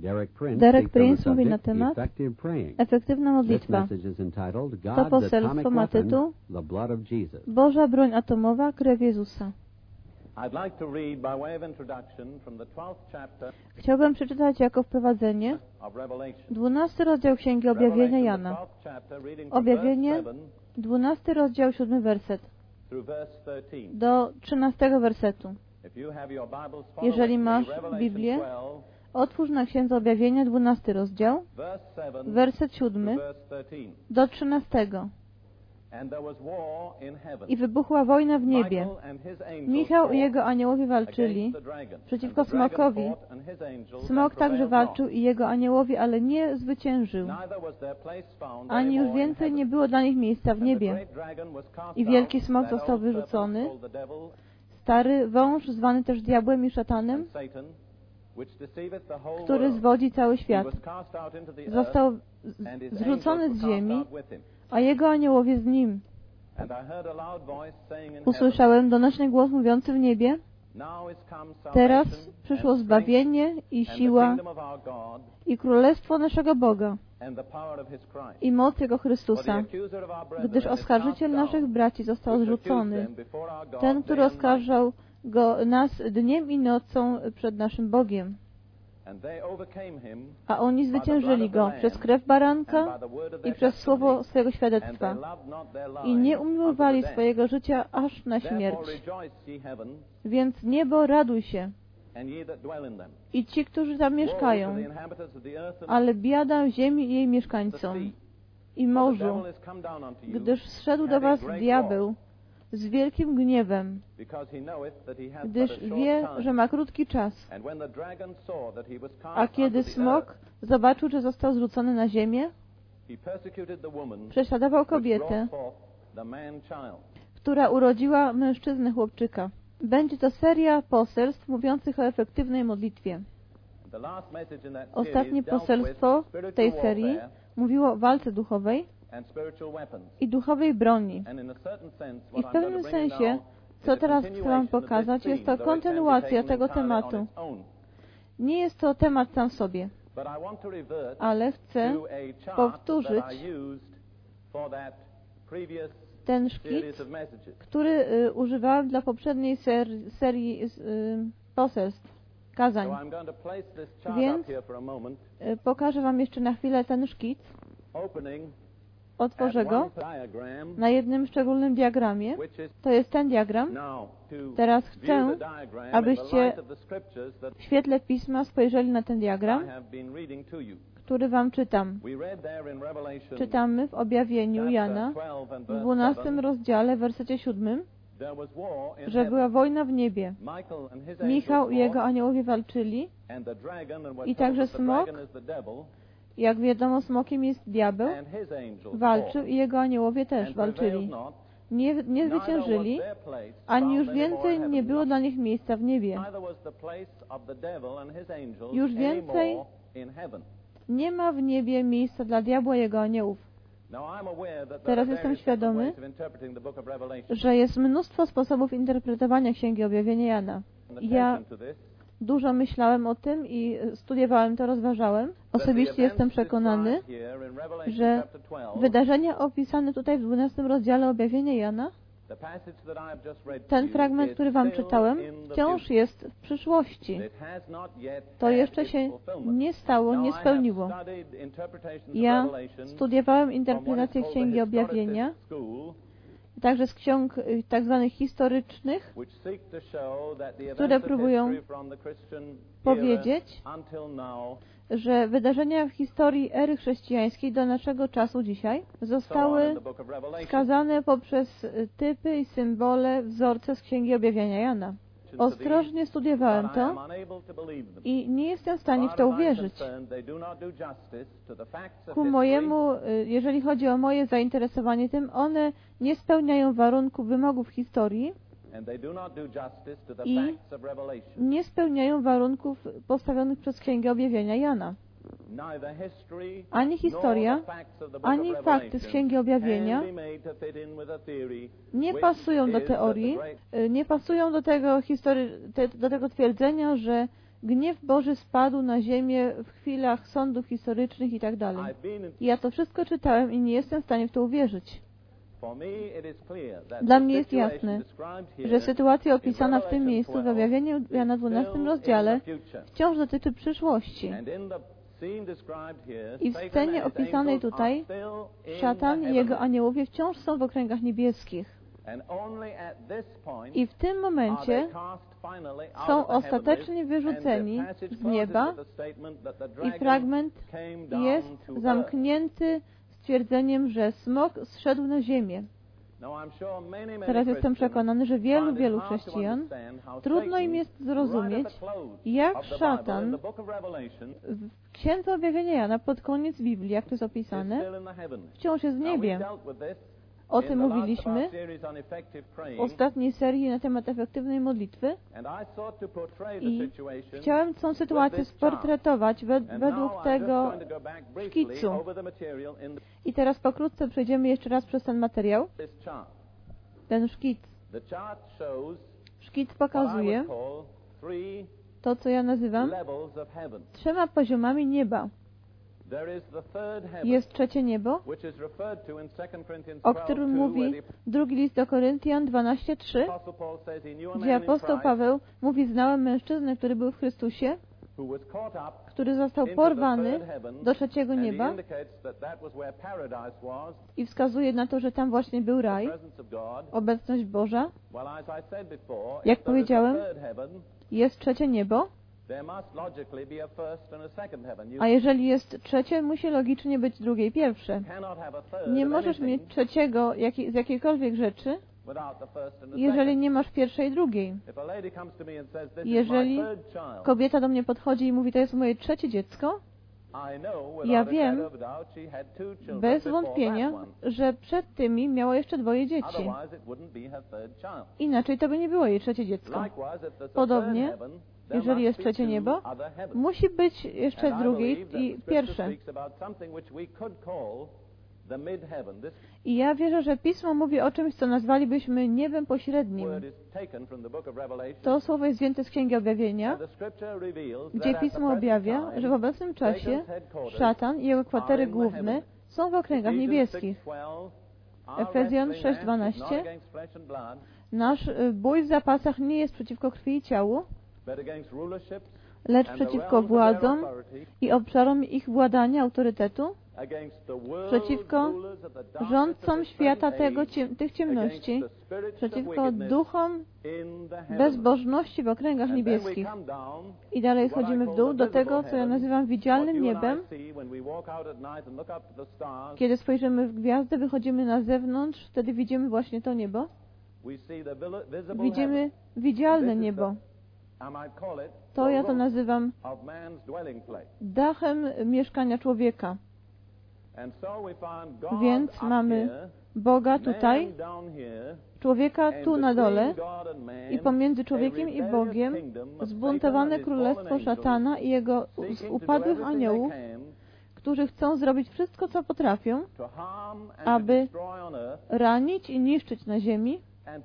Derek Prince mówi na temat efektywna modlitwa. To poselstwo ma tytuł Boża broń atomowa, krew Jezusa. Chciałbym przeczytać jako wprowadzenie 12 rozdział Księgi Objawienia Jana. Objawienie, 12 rozdział, 7 werset do 13 wersetu. Jeżeli masz Biblię, otwórz na Księdze Objawienia 12 rozdział, werset 7 do 13. I wybuchła wojna w niebie. Michał i jego aniołowie walczyli przeciwko smokowi. Smok także walczył i jego aniołowie, ale nie zwyciężył. Ani już więcej nie było dla nich miejsca w niebie. I wielki smok został wyrzucony, stary wąż, zwany też diabłem i szatanem, który zwodzi cały świat. Został zrzucony z ziemi, a jego aniołowie z nim. Usłyszałem donośny głos mówiący w niebie: teraz przyszło zbawienie i siła i królestwo naszego Boga i moc Jego Chrystusa, gdyż oskarżyciel naszych braci został zrzucony, ten, który oskarżał nas dniem i nocą przed naszym Bogiem. A oni zwyciężyli Go przez krew baranka i przez słowo swojego świadectwa i nie umiłowali swojego życia aż na śmierć. Więc niebo, raduj się, i ci, którzy tam mieszkają, ale biada ziemi i jej mieszkańcom i morzu, gdyż zszedł do was diabeł z wielkim gniewem, gdyż wie, że ma krótki czas. A kiedy smok zobaczył, że został zrzucony na ziemię, prześladował kobietę, która urodziła mężczyznę chłopczyka. Będzie to seria poselstw mówiących o efektywnej modlitwie. Ostatnie poselstwo w tej serii mówiło o walce duchowej i duchowej broni. I w pewnym sensie, co teraz chcę Wam pokazać, jest to kontynuacja tego tematu. Nie jest to temat sam w sobie, ale chcę powtórzyć ten szkic, który używałem dla poprzedniej serii poselstw, kazań. Więc pokażę Wam jeszcze na chwilę ten szkic. Otworzę go na jednym szczególnym diagramie. To jest ten diagram. Teraz chcę, abyście w świetle Pisma spojrzeli na ten diagram, który Wam czytam. Czytamy w Objawieniu Jana w 12 rozdziale, w wersecie 7, że była wojna w niebie. Michał i jego aniołowie walczyli i także smok, jak wiadomo, smokiem jest diabeł, walczył i jego aniołowie też walczyli. Nie zwyciężyli, ani już więcej nie było dla nich miejsca w niebie. Już więcej nie ma w niebie miejsca dla diabła i jego aniołów. Teraz jestem świadomy, że jest mnóstwo sposobów interpretowania Księgi Objawienia Jana. Ja dużo myślałem o tym i studiowałem to, rozważałem. Osobiście jestem przekonany, że wydarzenia opisane tutaj w 12 rozdziale Objawienia Jana, ten fragment, który Wam czytałem, wciąż jest w przyszłości. To jeszcze się nie stało, nie spełniło. Ja studiowałem interpretację Księgi Objawienia, także z ksiąg tak zwanych historycznych, które próbują powiedzieć, że wydarzenia w historii ery chrześcijańskiej do naszego czasu dzisiaj zostały wskazane poprzez typy i symbole, wzorce z Księgi Objawienia Jana. Ostrożnie studiowałem to i nie jestem w stanie w to uwierzyć. Ku mojemu, jeżeli chodzi o moje zainteresowanie tym, one nie spełniają warunków, wymogów historii i nie spełniają warunków postawionych przez Księgę Objawienia Jana. Ani historia, ani fakty z Księgi Objawienia nie pasują do teorii, nie pasują do tego twierdzenia, że Gniew Boży spadł na ziemię w chwilach sądów historycznych i tak dalej. Ja to wszystko czytałem i nie jestem w stanie w to uwierzyć. Dla mnie jest jasne, że sytuacja opisana w tym miejscu w Objawieniu Jana 12 rozdziale wciąż dotyczy przyszłości. I w scenie opisanej tutaj szatan i jego aniołowie wciąż są w okręgach niebieskich. I w tym momencie są ostatecznie wyrzuceni z nieba i fragment jest zamknięty stwierdzeniem, że smok zszedł na ziemię. Teraz jestem przekonany, że wielu chrześcijan trudno im jest zrozumieć, jak szatan w Księdze Objawienia Jana pod koniec Biblii, jak to jest opisane, wciąż jest w niebie. O tym mówiliśmy w ostatniej serii na temat efektywnej modlitwy i chciałem tę sytuację sportretować według tego szkicu. I teraz pokrótce przejdziemy jeszcze raz przez ten materiał. Ten szkic. Szkic pokazuje to, co ja nazywam 3 poziomami nieba. Jest trzecie niebo, o którym mówi drugi list do Koryntian 12:3, gdzie apostoł Paweł mówi: znałem mężczyznę, który był w Chrystusie, który został porwany do trzeciego nieba i wskazuje na to, że tam właśnie był raj, obecność Boża. Jak powiedziałem, jest trzecie niebo, a jeżeli jest trzecie, musi logicznie być drugie i pierwsze. Nie możesz mieć trzeciego z jakiejkolwiek rzeczy, jeżeli nie masz pierwszej i drugiej. Jeżeli kobieta do mnie podchodzi i mówi: to jest moje trzecie dziecko, ja wiem bez wątpienia, że przed tymi miała jeszcze 2 dzieci. Inaczej to by nie było jej trzecie dziecko. Podobnie, jeżeli jest trzecie niebo, musi być jeszcze drugie i pierwsze. I ja wierzę, że Pismo mówi o czymś, co nazwalibyśmy niebem pośrednim. To słowo jest wzięte z Księgi Objawienia, gdzie Pismo objawia, że w obecnym czasie szatan i jego kwatery główne są w okręgach niebieskich. Efezjan 6:12. Nasz bój w zapasach nie jest przeciwko krwi i ciału, lecz przeciwko władzom i obszarom ich władania, autorytetu, przeciwko rządcom świata tych ciemności, przeciwko duchom bezbożności w okręgach niebieskich. I dalej schodzimy w dół do tego, co ja nazywam widzialnym niebem. Kiedy spojrzymy w gwiazdę, wychodzimy na zewnątrz, wtedy widzimy właśnie to niebo. Widzimy widzialne niebo. To ja to nazywam dachem mieszkania człowieka. Więc mamy Boga tutaj, człowieka tu na dole i pomiędzy człowiekiem i Bogiem zbuntowane królestwo szatana i jego upadłych aniołów, którzy chcą zrobić wszystko, co potrafią, aby ranić i niszczyć na ziemi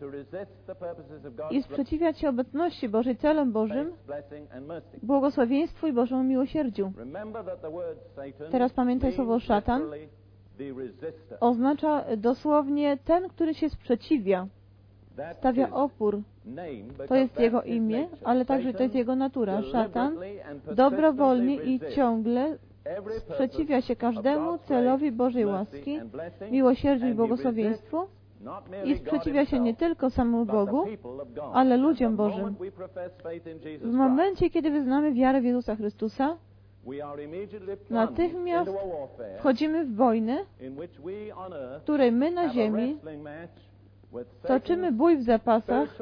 i sprzeciwiać się obecności Bożej, celom Bożym, błogosławieństwu i Bożemu miłosierdziu. Teraz pamiętaj, słowo szatan oznacza dosłownie ten, który się sprzeciwia, stawia opór. To jest jego imię, ale także to jest jego natura. Szatan dobrowolnie i ciągle sprzeciwia się każdemu celowi Bożej łaski, miłosierdziu i błogosławieństwu i sprzeciwia się nie tylko samemu Bogu, ale ludziom Bożym. W momencie, kiedy wyznamy wiarę w Jezusa Chrystusa, natychmiast wchodzimy w wojnę, w której my na ziemi toczymy bój w zapasach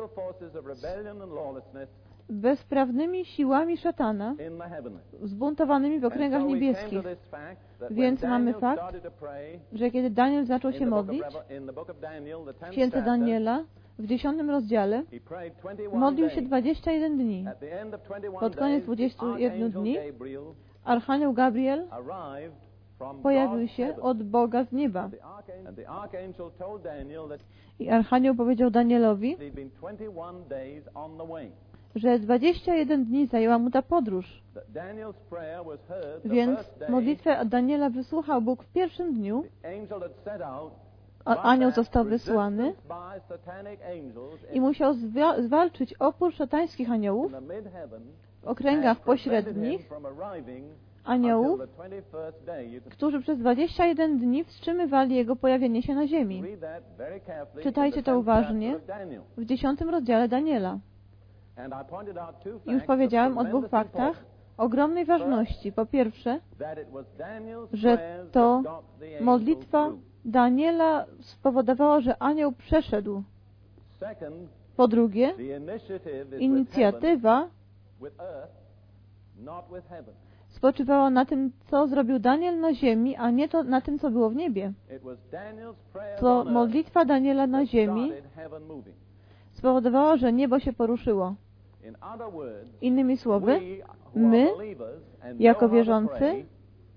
z bezprawnymi siłami szatana, zbuntowanymi w okręgach niebieskich. Więc mamy fakt, że kiedy Daniel zaczął się modlić, w Księdze Daniela, w 10 rozdziale, modlił się 21 dni. Pod koniec 21 dni Archanioł Gabriel pojawił się od Boga z nieba. I Archanioł powiedział Danielowi, że 21 dni zajęła mu ta podróż. Więc modlitwę Daniela wysłuchał Bóg w pierwszym dniu. Anioł został wysłany i musiał zwalczyć opór szatańskich aniołów w okręgach pośrednich, aniołów, którzy przez 21 dni wstrzymywali jego pojawienie się na ziemi. Czytajcie to uważnie w 10 rozdziale Daniela. Już powiedziałem o dwóch faktach ogromnej ważności. Po pierwsze, że to modlitwa Daniela spowodowała, że anioł przeszedł. Po drugie, inicjatywa spoczywała na tym, co zrobił Daniel na ziemi, a nie na tym, co było w niebie. To modlitwa Daniela na ziemi spowodowała, że niebo się poruszyło. Innymi słowy, my, jako wierzący,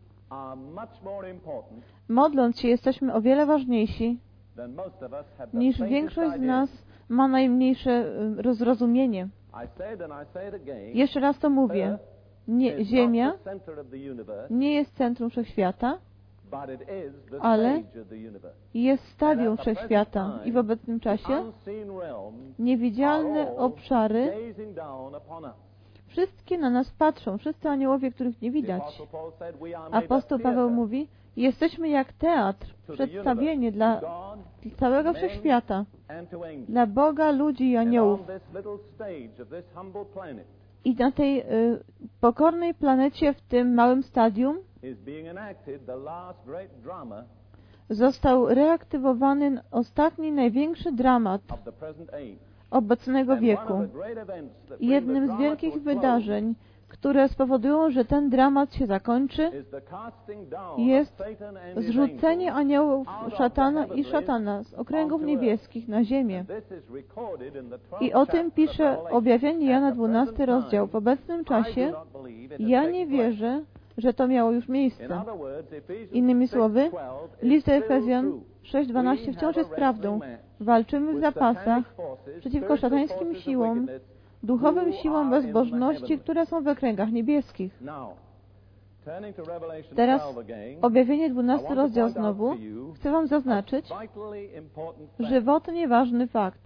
modląc się, jesteśmy o wiele ważniejsi, niż większość z nas ma najmniejsze zrozumienie. Jeszcze raz to mówię. Ziemia nie jest centrum wszechświata, ale jest stadium wszechświata i w obecnym czasie niewidzialne obszary wszystkie na nas patrzą, wszyscy aniołowie, których nie widać. Apostoł Paweł mówi, jesteśmy jak teatr, przedstawienie dla całego wszechświata, dla Boga, ludzi i aniołów. I na tej pokornej planecie, w tym małym stadium, został reaktywowany ostatni, największy dramat obecnego wieku. Jednym z wielkich wydarzeń, które spowodują, że ten dramat się zakończy, jest zrzucenie aniołów szatana z okręgów niebieskich na ziemię. I o tym pisze objawienie Jana 12 rozdział. W obecnym czasie ja nie wierzę, że to miało już miejsce. Innymi słowy, list do Efezjan 6:12 wciąż jest prawdą. Walczymy w zapasach przeciwko szatańskim siłom, duchowym siłom bezbożności, które są w okręgach niebieskich. Teraz objawienie 12 rozdział znowu. Chcę Wam zaznaczyć żywotnie ważny fakt.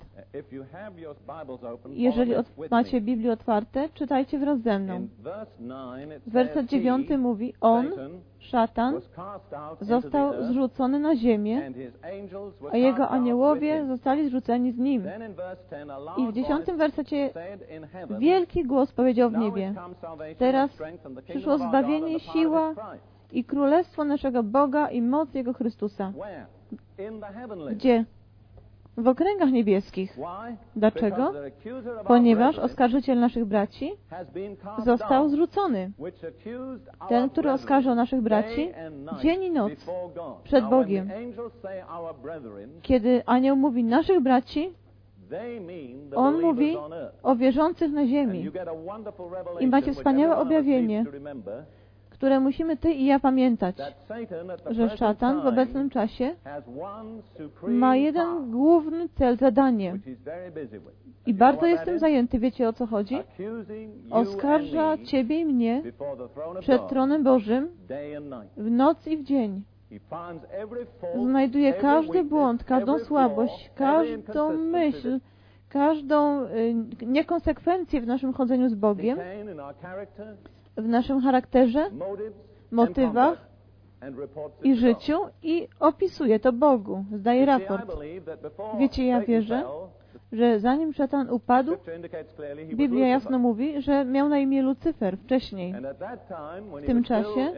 Jeżeli macie Biblię otwarte, czytajcie wraz ze mną. Werset 9 mówi, szatan, został zrzucony na ziemię, a jego aniołowie zostali zrzuceni z nim. I w 10 wersecie wielki głos powiedział w niebie, teraz przyszło zbawienie, siła i królestwo naszego Boga i moc Jego Chrystusa. Gdzie? W okręgach niebieskich. Dlaczego? Ponieważ oskarżyciel naszych braci został zrzucony. Ten, który oskarżał naszych braci dzień i noc przed Bogiem. Kiedy anioł mówi naszych braci, on mówi o wierzących na ziemi. I macie wspaniałe objawienie, które musimy Ty i ja pamiętać, że szatan w obecnym czasie ma jeden główny cel, zadanie. I bardzo jestem zajęty, wiecie o co chodzi? Oskarża Ciebie i mnie przed tronem Bożym w noc i w dzień. Znajduje każdy błąd, każdą słabość, każdą myśl, każdą niekonsekwencję w naszym chodzeniu z Bogiem, w naszym charakterze, motywach i życiu i opisuje to Bogu. Zdaje raport. Wiecie, ja wierzę, że zanim szatan upadł, Biblia jasno mówi, że miał na imię Lucyfer wcześniej. W tym czasie,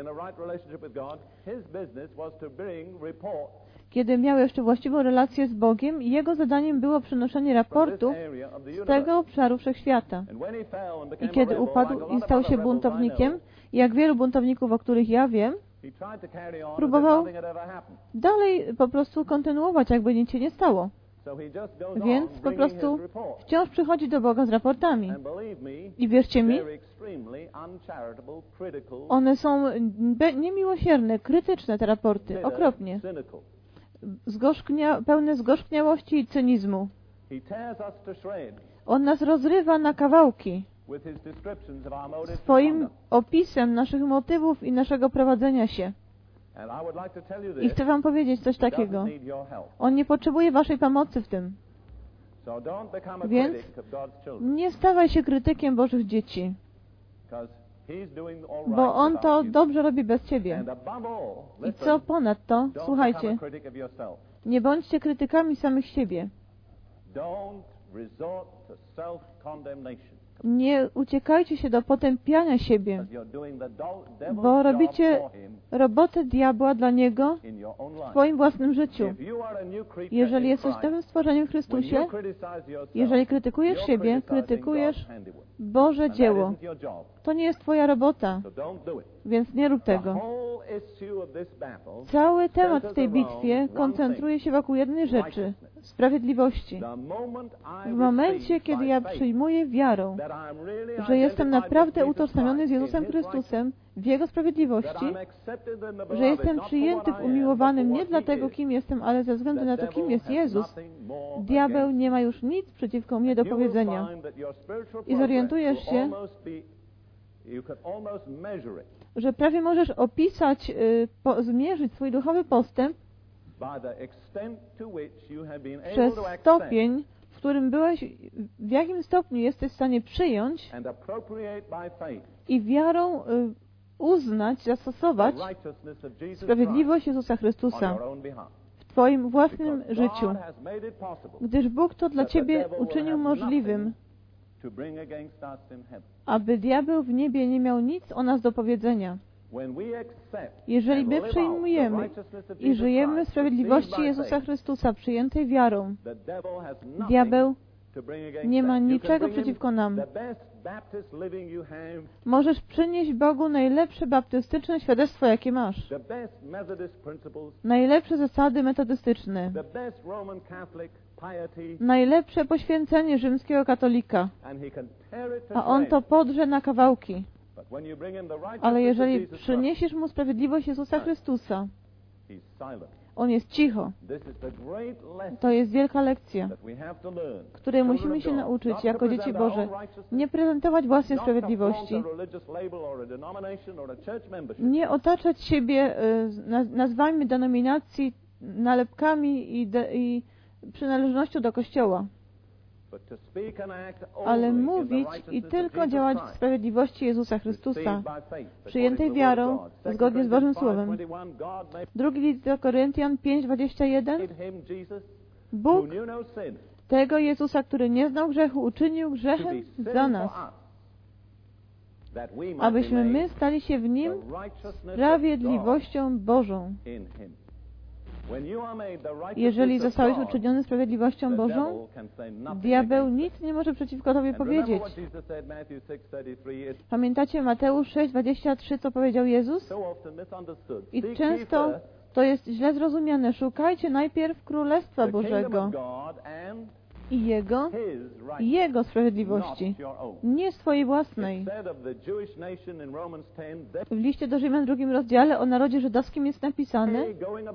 kiedy miał jeszcze właściwą relację z Bogiem, jego zadaniem było przynoszenie raportów z tego obszaru wszechświata. I kiedy upadł i stał się buntownikiem, jak wielu buntowników, o których ja wiem, próbował dalej po prostu kontynuować, jakby nic się nie stało. Więc po prostu wciąż przychodzi do Boga z raportami. I wierzcie mi, one są niemiłosierne, krytyczne te raporty, okropnie. Pełne zgorzkniałości i cynizmu. On nas rozrywa na kawałki swoim opisem naszych motywów i naszego prowadzenia się. I chcę wam powiedzieć coś takiego. On nie potrzebuje waszej pomocy w tym. Więc nie stawaj się krytykiem Bożych dzieci, bo On to dobrze robi bez ciebie. I co ponadto, słuchajcie, nie bądźcie krytykami samych siebie. Nie uciekajcie się do potępiania siebie, bo robicie robotę diabła dla Niego w swoim własnym życiu. Jeżeli jesteś nowym stworzeniem w Chrystusie, jeżeli krytykujesz siebie, krytykujesz Boże dzieło. To nie jest twoja robota, więc nie rób tego. Cały temat w tej bitwie koncentruje się wokół jednej rzeczy – sprawiedliwości. W momencie, kiedy ja przyjmuję wiarą, że jestem naprawdę utożsamiony z Jezusem Chrystusem, w Jego sprawiedliwości, że jestem przyjęty w umiłowanym nie dlatego, kim jestem, ale ze względu na to, kim jest Jezus, diabeł nie ma już nic przeciwko mnie do powiedzenia. I zorientujesz się, że prawie możesz opisać, zmierzyć swój duchowy postęp przez stopień, w którym byłeś, w jakim stopniu jesteś w stanie przyjąć i wiarą uznać, zastosować sprawiedliwość Jezusa Chrystusa w Twoim własnym życiu, gdyż Bóg to dla Ciebie uczynił możliwym, aby diabeł w niebie nie miał nic o nas do powiedzenia. Jeżeli my przyjmujemy i żyjemy w sprawiedliwości Jezusa Chrystusa przyjętej wiarą, diabeł nie ma niczego przeciwko nam. Możesz przynieść Bogu najlepsze baptystyczne świadectwo, jakie masz. Najlepsze zasady metodystyczne. Najlepsze poświęcenie rzymskiego katolika. A on to podrze na kawałki. Ale jeżeli przyniesiesz mu sprawiedliwość Jezusa Chrystusa, on jest cicho. To jest wielka lekcja, której musimy się nauczyć jako dzieci Boże. Nie prezentować własnej sprawiedliwości. Nie otaczać siebie nazwami denominacji, nalepkami i przynależnością do Kościoła. Ale mówić i tylko działać w sprawiedliwości Jezusa Chrystusa, przyjętej wiarą, zgodnie z Bożym Słowem. 2 list do Koryntian 5:21. Bóg tego Jezusa, który nie znał grzechu, uczynił grzechem za nas, abyśmy my stali się w Nim sprawiedliwością Bożą. Jeżeli zostałeś uczyniony sprawiedliwością Bożą, diabeł nic nie może przeciwko Tobie powiedzieć. Pamiętacie Mateusz 6:23, co powiedział Jezus? I często to jest źle zrozumiane. Szukajcie najpierw Królestwa Bożego i Jego sprawiedliwości, nie swojej własnej. W liście do Rzymian 2 rozdziale o narodzie żydowskim jest napisane: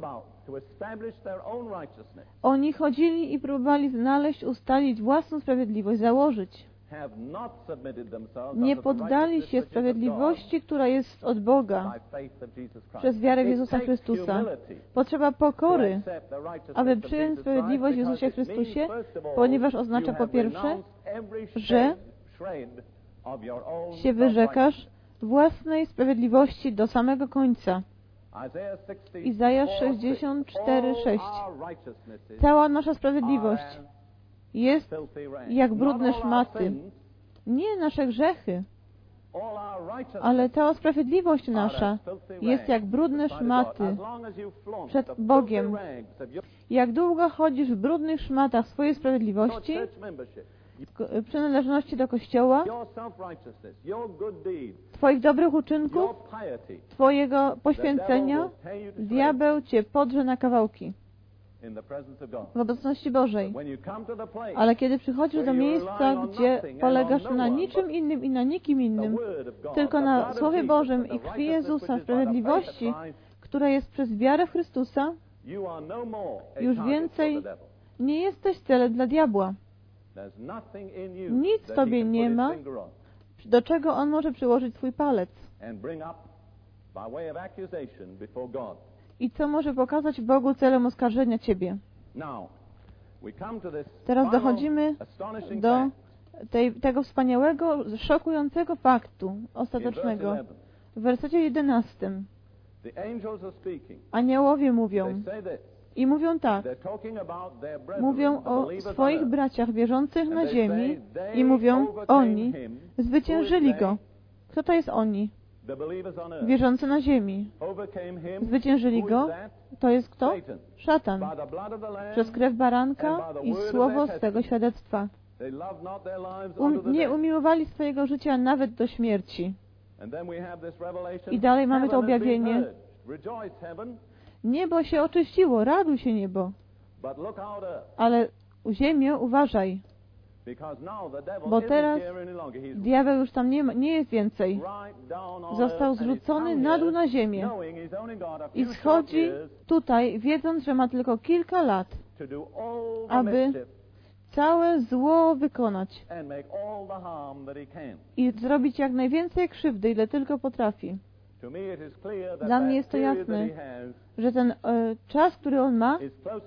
oni chodzili i próbowali znaleźć, ustalić własną sprawiedliwość, założyć. Nie poddali się sprawiedliwości, która jest od Boga przez wiarę w Jezusa Chrystusa. Potrzeba pokory, aby przyjąć sprawiedliwość w Jezusie Chrystusie, ponieważ oznacza po pierwsze, że się wyrzekasz własnej sprawiedliwości do samego końca. Izajasz 64:6. Cała nasza sprawiedliwość jest jak brudne szmaty. Nie nasze grzechy, ale cała sprawiedliwość nasza jest jak brudne szmaty przed Bogiem. Jak długo chodzisz w brudnych szmatach swojej sprawiedliwości, przynależności do Kościoła, Twoich dobrych uczynków, Twojego poświęcenia, diabeł Cię podrze na kawałki w obecności Bożej. Ale kiedy przychodzisz do miejsca, gdzie polegasz na niczym innym i na nikim innym, tylko na Słowie Bożym i krwi Jezusa, sprawiedliwości, która jest przez wiarę w Chrystusa, już więcej nie jesteś celem dla diabła. Nic w tobie nie ma, do czego on może przyłożyć swój palec. I co może pokazać Bogu celem oskarżenia ciebie. Teraz dochodzimy do tego wspaniałego, szokującego faktu ostatecznego. W wersecie 11 aniołowie mówią i mówią tak. Mówią o swoich braciach wierzących na ziemi i mówią, oni zwyciężyli Go. Kto to jest oni? Wierzący na ziemi. Zwyciężyli Go. To jest kto? Szatan. Przez krew baranka i słowo swego świadectwa. Nie umiłowali swojego życia nawet do śmierci. I dalej mamy to objawienie. Niebo się oczyściło, raduj się niebo. Ale ziemię uważaj. Bo teraz diabeł już tam nie jest więcej. Został zrzucony na dół na ziemię. I schodzi tutaj, wiedząc, że ma tylko kilka lat, aby całe zło wykonać i zrobić jak najwięcej krzywdy, ile tylko potrafi. Dla mnie jest to jasne, że ten czas, który on ma,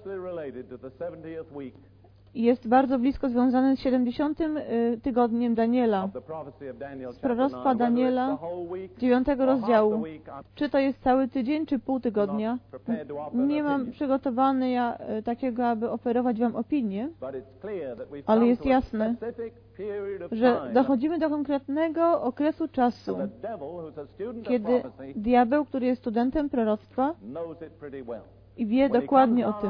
jest bardzo blisko związany z 70. tygodniem Daniela, z proroctwa Daniela, 9 rozdziału. Czy to jest cały tydzień, czy pół tygodnia? Nie mam przygotowany takiego, aby oferować Wam opinię, ale jest jasne, że dochodzimy do konkretnego okresu czasu, kiedy diabeł, który jest studentem proroctwa i wie dokładnie o tym,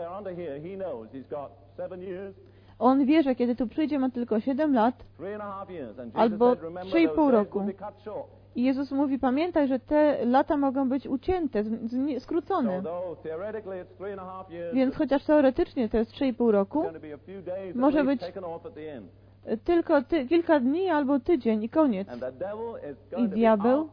on wie, że kiedy tu przyjdzie, ma tylko 7 lat albo 3,5 roku. I Jezus mówi, pamiętaj, że te lata mogą być ucięte, skrócone. Więc chociaż teoretycznie to jest 3,5 roku, może być tylko kilka dni albo tydzień i koniec. I diabeł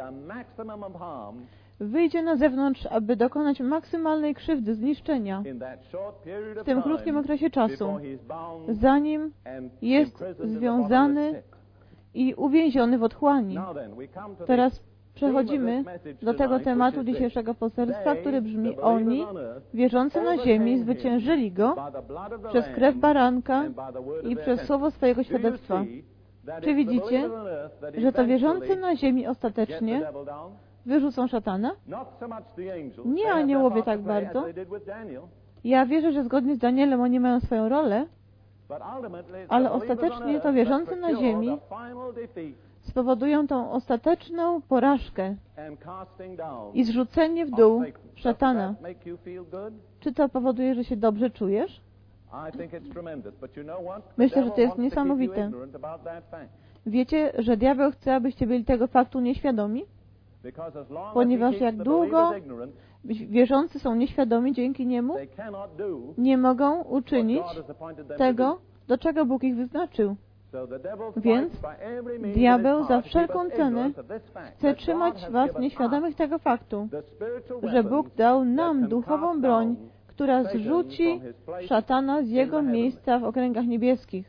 wyjdzie na zewnątrz, aby dokonać maksymalnej krzywdy, zniszczenia w tym krótkim okresie czasu, zanim jest związany i uwięziony w otchłani. Teraz przechodzimy do tego tematu dzisiejszego poselstwa, który brzmi: oni, wierzący na ziemi, zwyciężyli Go przez krew baranka i przez słowo swojego świadectwa. Czy widzicie, że to wierzący na ziemi ostatecznie wyrzucą szatana? Nie aniołowie tak bardzo. Ja wierzę, że zgodnie z Danielem oni mają swoją rolę, ale ostatecznie to wierzący na ziemi spowodują tą ostateczną porażkę i zrzucenie w dół szatana. Czy to powoduje, że się dobrze czujesz? Myślę, że to jest niesamowite. Wiecie, że diabeł chce, abyście byli tego faktu nieświadomi? Ponieważ jak długo wierzący są nieświadomi dzięki niemu, nie mogą uczynić tego, do czego Bóg ich wyznaczył. Więc diabeł za wszelką cenę chce trzymać was nieświadomych tego faktu, że Bóg dał nam duchową broń, która zrzuci szatana z jego miejsca w okręgach niebieskich.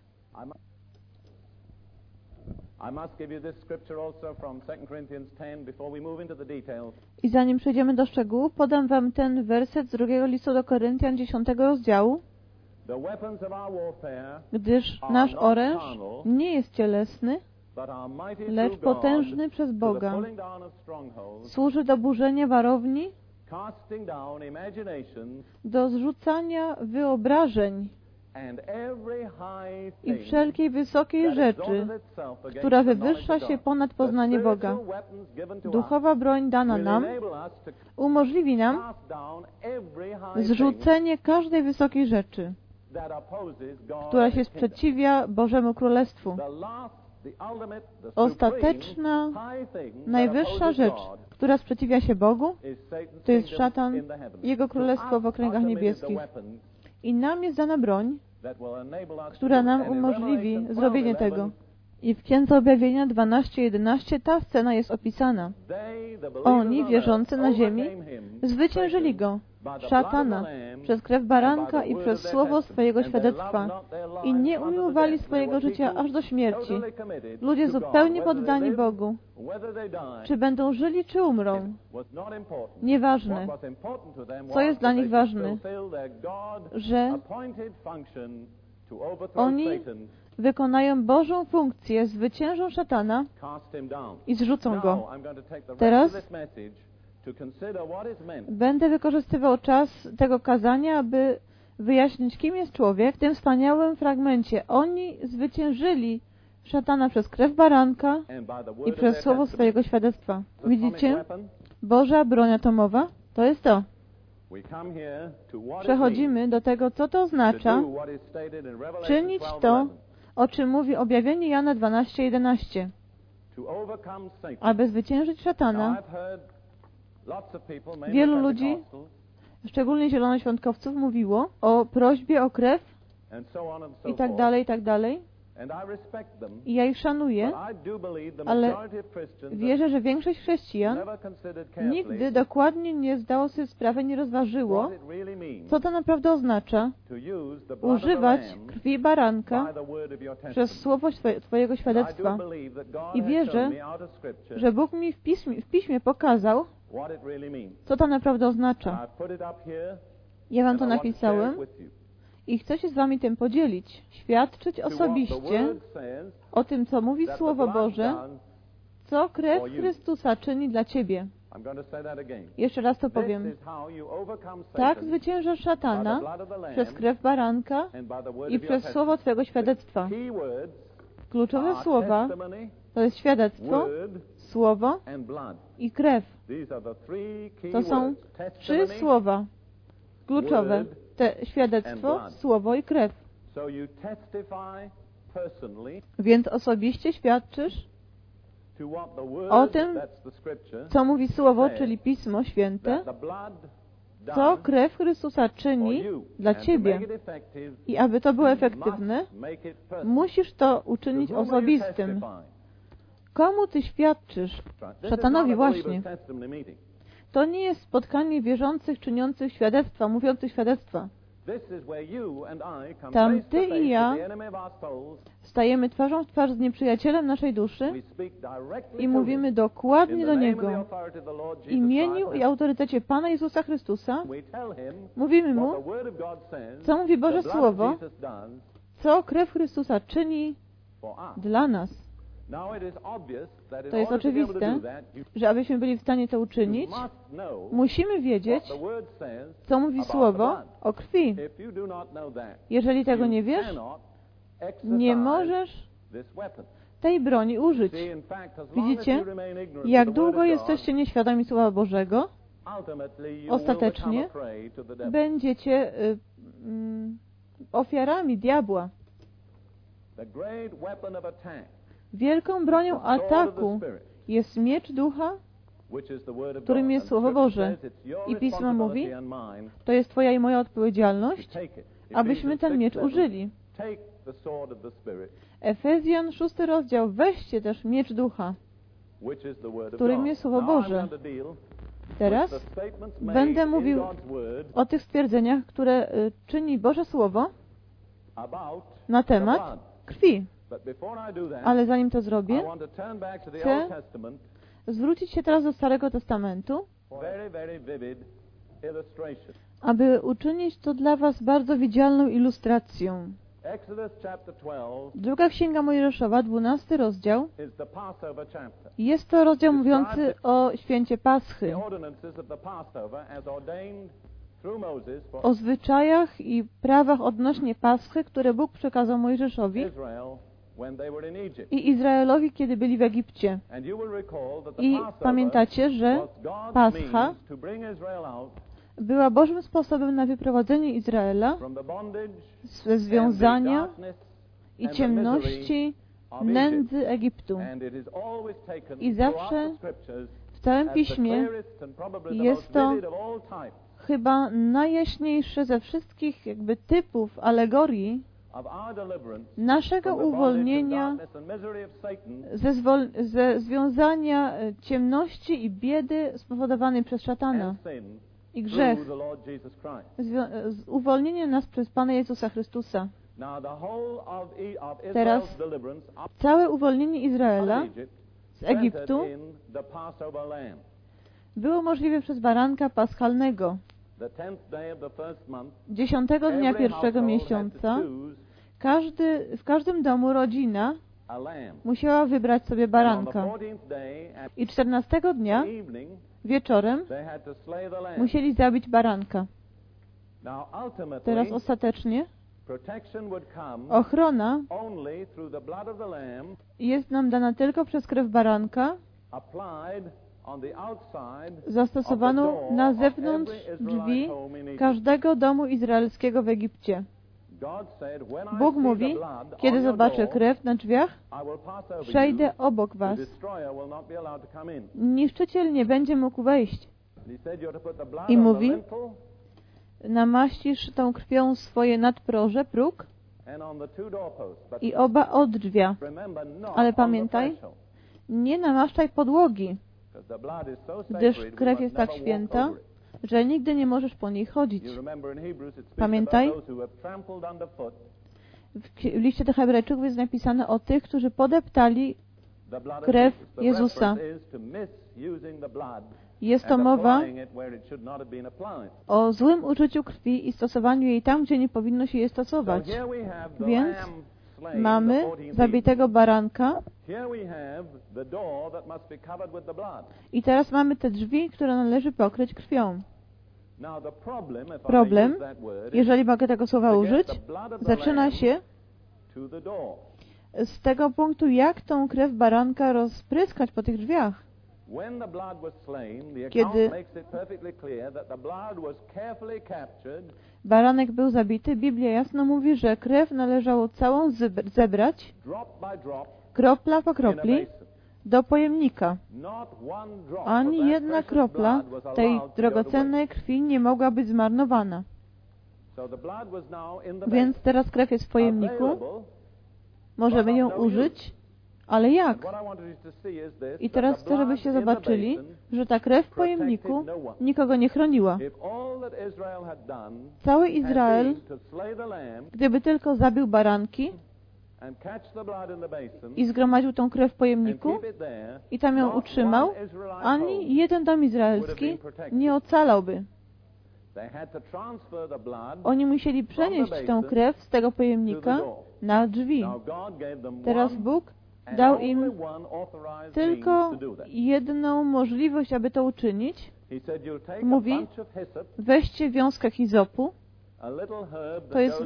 I zanim przejdziemy do szczegółów, podam wam ten werset z 2 listu do Koryntian 10 rozdziału. Gdyż nasz oręż nie jest cielesny, lecz potężny przez Boga. Służy do burzenia warowni, do zrzucania wyobrażeń i wszelkiej wysokiej rzeczy, która wywyższa się ponad poznanie Boga. Duchowa broń dana nam umożliwi nam zrzucenie każdej wysokiej rzeczy, która się sprzeciwia Bożemu Królestwu. Ostateczna, najwyższa rzecz, która sprzeciwia się Bogu, to jest szatan i jego królestwo w okręgach niebieskich. I nam jest dana broń, która nam umożliwi zrobienie tego. I w Księdze Objawienia 12:11 ta scena jest opisana. Oni, wierzący na ziemi, zwyciężyli Go szatana przez krew baranka i przez słowo swojego świadectwa i nie umiłowali swojego życia aż do śmierci. Ludzie zupełnie poddani Bogu. Czy będą żyli, czy umrą? Nieważne. Co jest dla nich ważne? Że oni wykonają Bożą funkcję, zwyciężą szatana i zrzucą go. Teraz będę wykorzystywał czas tego kazania, aby wyjaśnić, kim jest człowiek w tym wspaniałym fragmencie. Oni zwyciężyli szatana przez krew baranka i przez słowo swojego świadectwa. Widzicie? Boża broń atomowa to jest to. Przechodzimy do tego, co to oznacza czynić to, o czym mówi objawienie Jana 12:11. Aby zwyciężyć szatana, wielu ludzi, szczególnie zielonoświątkowców, mówiło o prośbie o krew i tak dalej, i tak dalej. I ja ich szanuję, ale wierzę, że większość chrześcijan nigdy dokładnie nie zdało sobie sprawy, nie rozważyło, co to naprawdę oznacza używać krwi baranka przez słowo Twojego świadectwa. I wierzę, że Bóg mi w Piśmie pokazał, co to naprawdę oznacza. Ja Wam to napisałem i chcę się z Wami tym podzielić, świadczyć osobiście o tym, co mówi Słowo Boże, co krew Chrystusa czyni dla Ciebie. Jeszcze raz to powiem. Tak zwyciężasz szatana przez krew baranka i przez słowo Twojego świadectwa. Kluczowe słowa to jest świadectwo, słowo i krew. To są trzy słowa kluczowe. Świadectwo, słowo i krew. Więc osobiście świadczysz o tym, co mówi Słowo, czyli Pismo Święte, co krew Chrystusa czyni dla Ciebie. I aby to było efektywne, musisz to uczynić osobistym. Komu Ty świadczysz? Szatanowi właśnie. To nie jest spotkanie wierzących, czyniących świadectwa, mówiących świadectwa. Tam Ty i ja stajemy twarzą w twarz z nieprzyjacielem naszej duszy i mówimy dokładnie do Niego. W imieniu i autorytecie Pana Jezusa Chrystusa mówimy Mu, co mówi Boże Słowo, co krew Chrystusa czyni dla nas. To jest oczywiste, że abyśmy byli w stanie to uczynić, musimy wiedzieć, co mówi Słowo o krwi. Jeżeli tego nie wiesz, nie możesz tej broni użyć. Widzicie, jak długo jesteście nieświadomi Słowa Bożego, ostatecznie będziecie ofiarami diabła. Wielką bronią ataku jest miecz ducha, którym jest Słowo Boże. I Pismo mówi, to jest Twoja i moja odpowiedzialność, abyśmy ten miecz użyli. Efezjan 6 rozdział. Weźcie też miecz ducha, którym jest Słowo Boże. Teraz będę mówił o tych stwierdzeniach, które czyni Boże Słowo na temat krwi. Ale zanim to zrobię, chcę zwrócić się teraz do Starego Testamentu, aby uczynić to dla Was bardzo widzialną ilustracją. Druga Księga Mojżeszowa, 12 rozdział. Jest to rozdział mówiący o święcie Paschy, o zwyczajach i prawach odnośnie Paschy, które Bóg przekazał Mojżeszowi i Izraelowi, kiedy byli w Egipcie. I pamiętacie, że Pascha była Bożym sposobem na wyprowadzenie Izraela ze związania i ciemności, nędzy Egiptu. I zawsze w całym Piśmie jest to chyba najjaśniejsze ze wszystkich typów alegorii naszego uwolnienia ze związania ciemności i biedy spowodowanej przez szatana i grzech, uwolnienie nas przez Pana Jezusa Chrystusa. Teraz całe uwolnienie Izraela z Egiptu było możliwe przez baranka paschalnego. 10 dnia pierwszego miesiąca w każdym domu rodzina musiała wybrać sobie baranka. I 14 dnia wieczorem musieli zabić baranka. Teraz ostatecznie ochrona jest nam dana tylko przez krew baranka, zastosowaną na zewnątrz drzwi każdego domu izraelskiego w Egipcie. Bóg mówi, kiedy zobaczę krew na drzwiach, przejdę obok was. Niszczyciel nie będzie mógł wejść. I mówi, namaścisz tą krwią swoje nadproże, próg i oba odrzwia. Ale pamiętaj, nie namaszczaj podłogi, gdyż krew jest tak święta, że nigdy nie możesz po niej chodzić. Pamiętaj, w liście do Hebrajczyków jest napisane o tych, którzy podeptali krew Jezusa. Jest to mowa o złym użyciu krwi i stosowaniu jej tam, gdzie nie powinno się jej stosować. Więc mamy zabitego baranka i teraz mamy te drzwi, które należy pokryć krwią. Problem, jeżeli mogę tego słowa użyć, zaczyna się z tego punktu, jak tą krew baranka rozpryskać po tych drzwiach. Kiedy baranek był zabity, Biblia jasno mówi, że krew należało całą zebrać, kropla po kropli, do pojemnika. Ani jedna kropla tej drogocennej krwi nie mogła być zmarnowana. Więc teraz krew jest w pojemniku, możemy ją użyć, ale jak? I teraz chcę, żebyście zobaczyli, że ta krew w pojemniku nikogo nie chroniła. Cały Izrael, gdyby tylko zabił baranki i zgromadził tą krew w pojemniku i tam ją utrzymał, ani jeden dom izraelski nie ocalałby. Oni musieli przenieść tę krew z tego pojemnika na drzwi. Teraz Bóg dał im tylko jedną możliwość, aby to uczynić. Mówi, weźcie wiązkę hizopu. To jest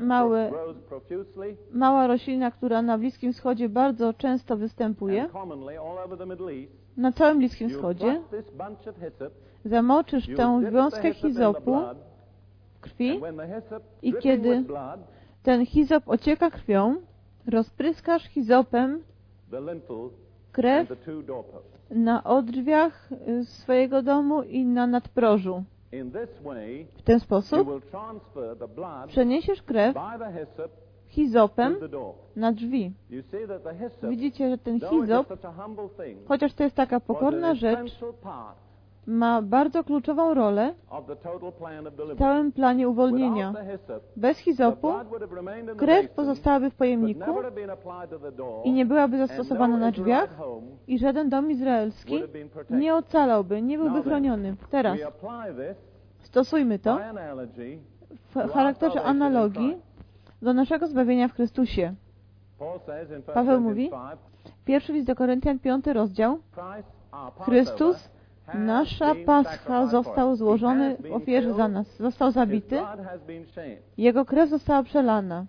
mała roślina, która na Bliskim Wschodzie bardzo często występuje. Na całym Bliskim Wschodzie zamoczysz tę wiązkę hizopu w krwi i kiedy ten hizop ocieka krwią, rozpryskasz hizopem krew na odrzwiach swojego domu i na nadprożu. W ten sposób przeniesiesz krew hizopem na drzwi. Widzicie, że ten hizop, chociaż to jest taka pokorna rzecz, ma bardzo kluczową rolę w całym planie uwolnienia. Bez hizopu krew pozostałaby w pojemniku i nie byłaby zastosowana na drzwiach i żaden dom izraelski nie ocalałby, nie byłby chroniony. Teraz stosujmy to w charakterze analogii do naszego zbawienia w Chrystusie. Paweł mówi, pierwszy list do Koryntian, 5 rozdział, Chrystus, nasza Pascha, został złożony w ofierze za nas, został zabity, Jego krew została przelana.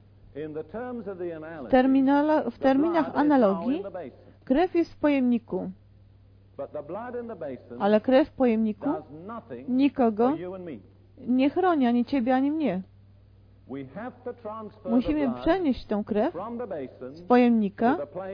W terminach analogii krew jest w pojemniku, ale krew w pojemniku nikogo nie chroni, ani ciebie, ani mnie. Musimy przenieść tę krew z pojemnika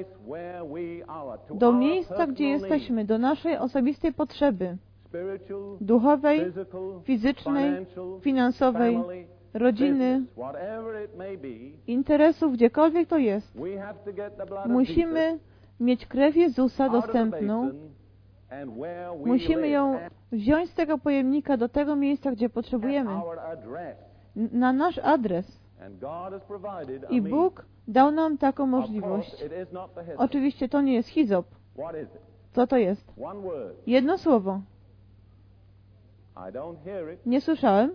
do miejsca, gdzie jesteśmy, do naszej osobistej potrzeby duchowej, fizycznej, finansowej, rodziny, interesów, gdziekolwiek to jest. Musimy mieć krew Jezusa dostępną Musimy ją wziąć z tego pojemnika do tego miejsca, gdzie potrzebujemy. Na nasz adres. I Bóg dał nam taką możliwość. Oczywiście to nie jest hizop. Co to jest? Jedno słowo. Nie słyszałem?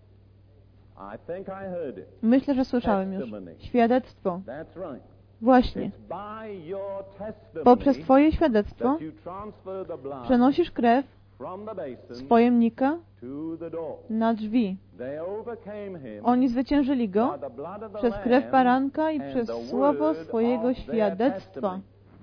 Myślę, że słyszałem już. Świadectwo. Właśnie. Poprzez Twoje świadectwo przenosisz krew z pojemnika na drzwi. Oni zwyciężyli Go przez krew baranka i przez słowo swojego świadectwa.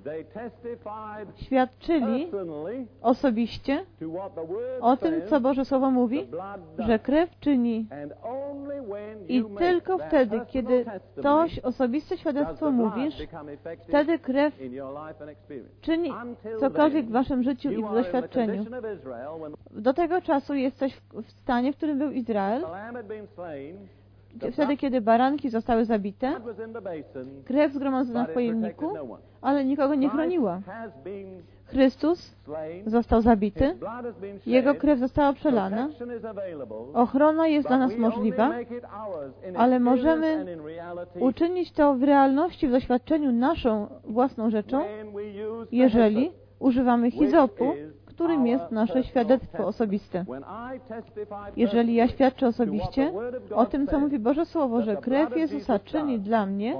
Świadczyli osobiście o tym, co Boże Słowo mówi, że krew czyni. I tylko wtedy, kiedy to osobiste świadectwo mówisz, wtedy krew czyni cokolwiek w Waszym życiu i w doświadczeniu. Do tego czasu jesteś w stanie, w którym był Izrael. Wtedy, kiedy baranki zostały zabite, krew zgromadzona w pojemniku, ale nikogo nie chroniła. Chrystus został zabity, Jego krew została przelana, ochrona jest dla nas możliwa, ale możemy uczynić to w realności, w doświadczeniu naszą własną rzeczą, jeżeli używamy hizopu, którym jest nasze świadectwo osobiste. Jeżeli ja świadczę osobiście o tym, co mówi Boże Słowo, że krew Jezusa czyni dla mnie,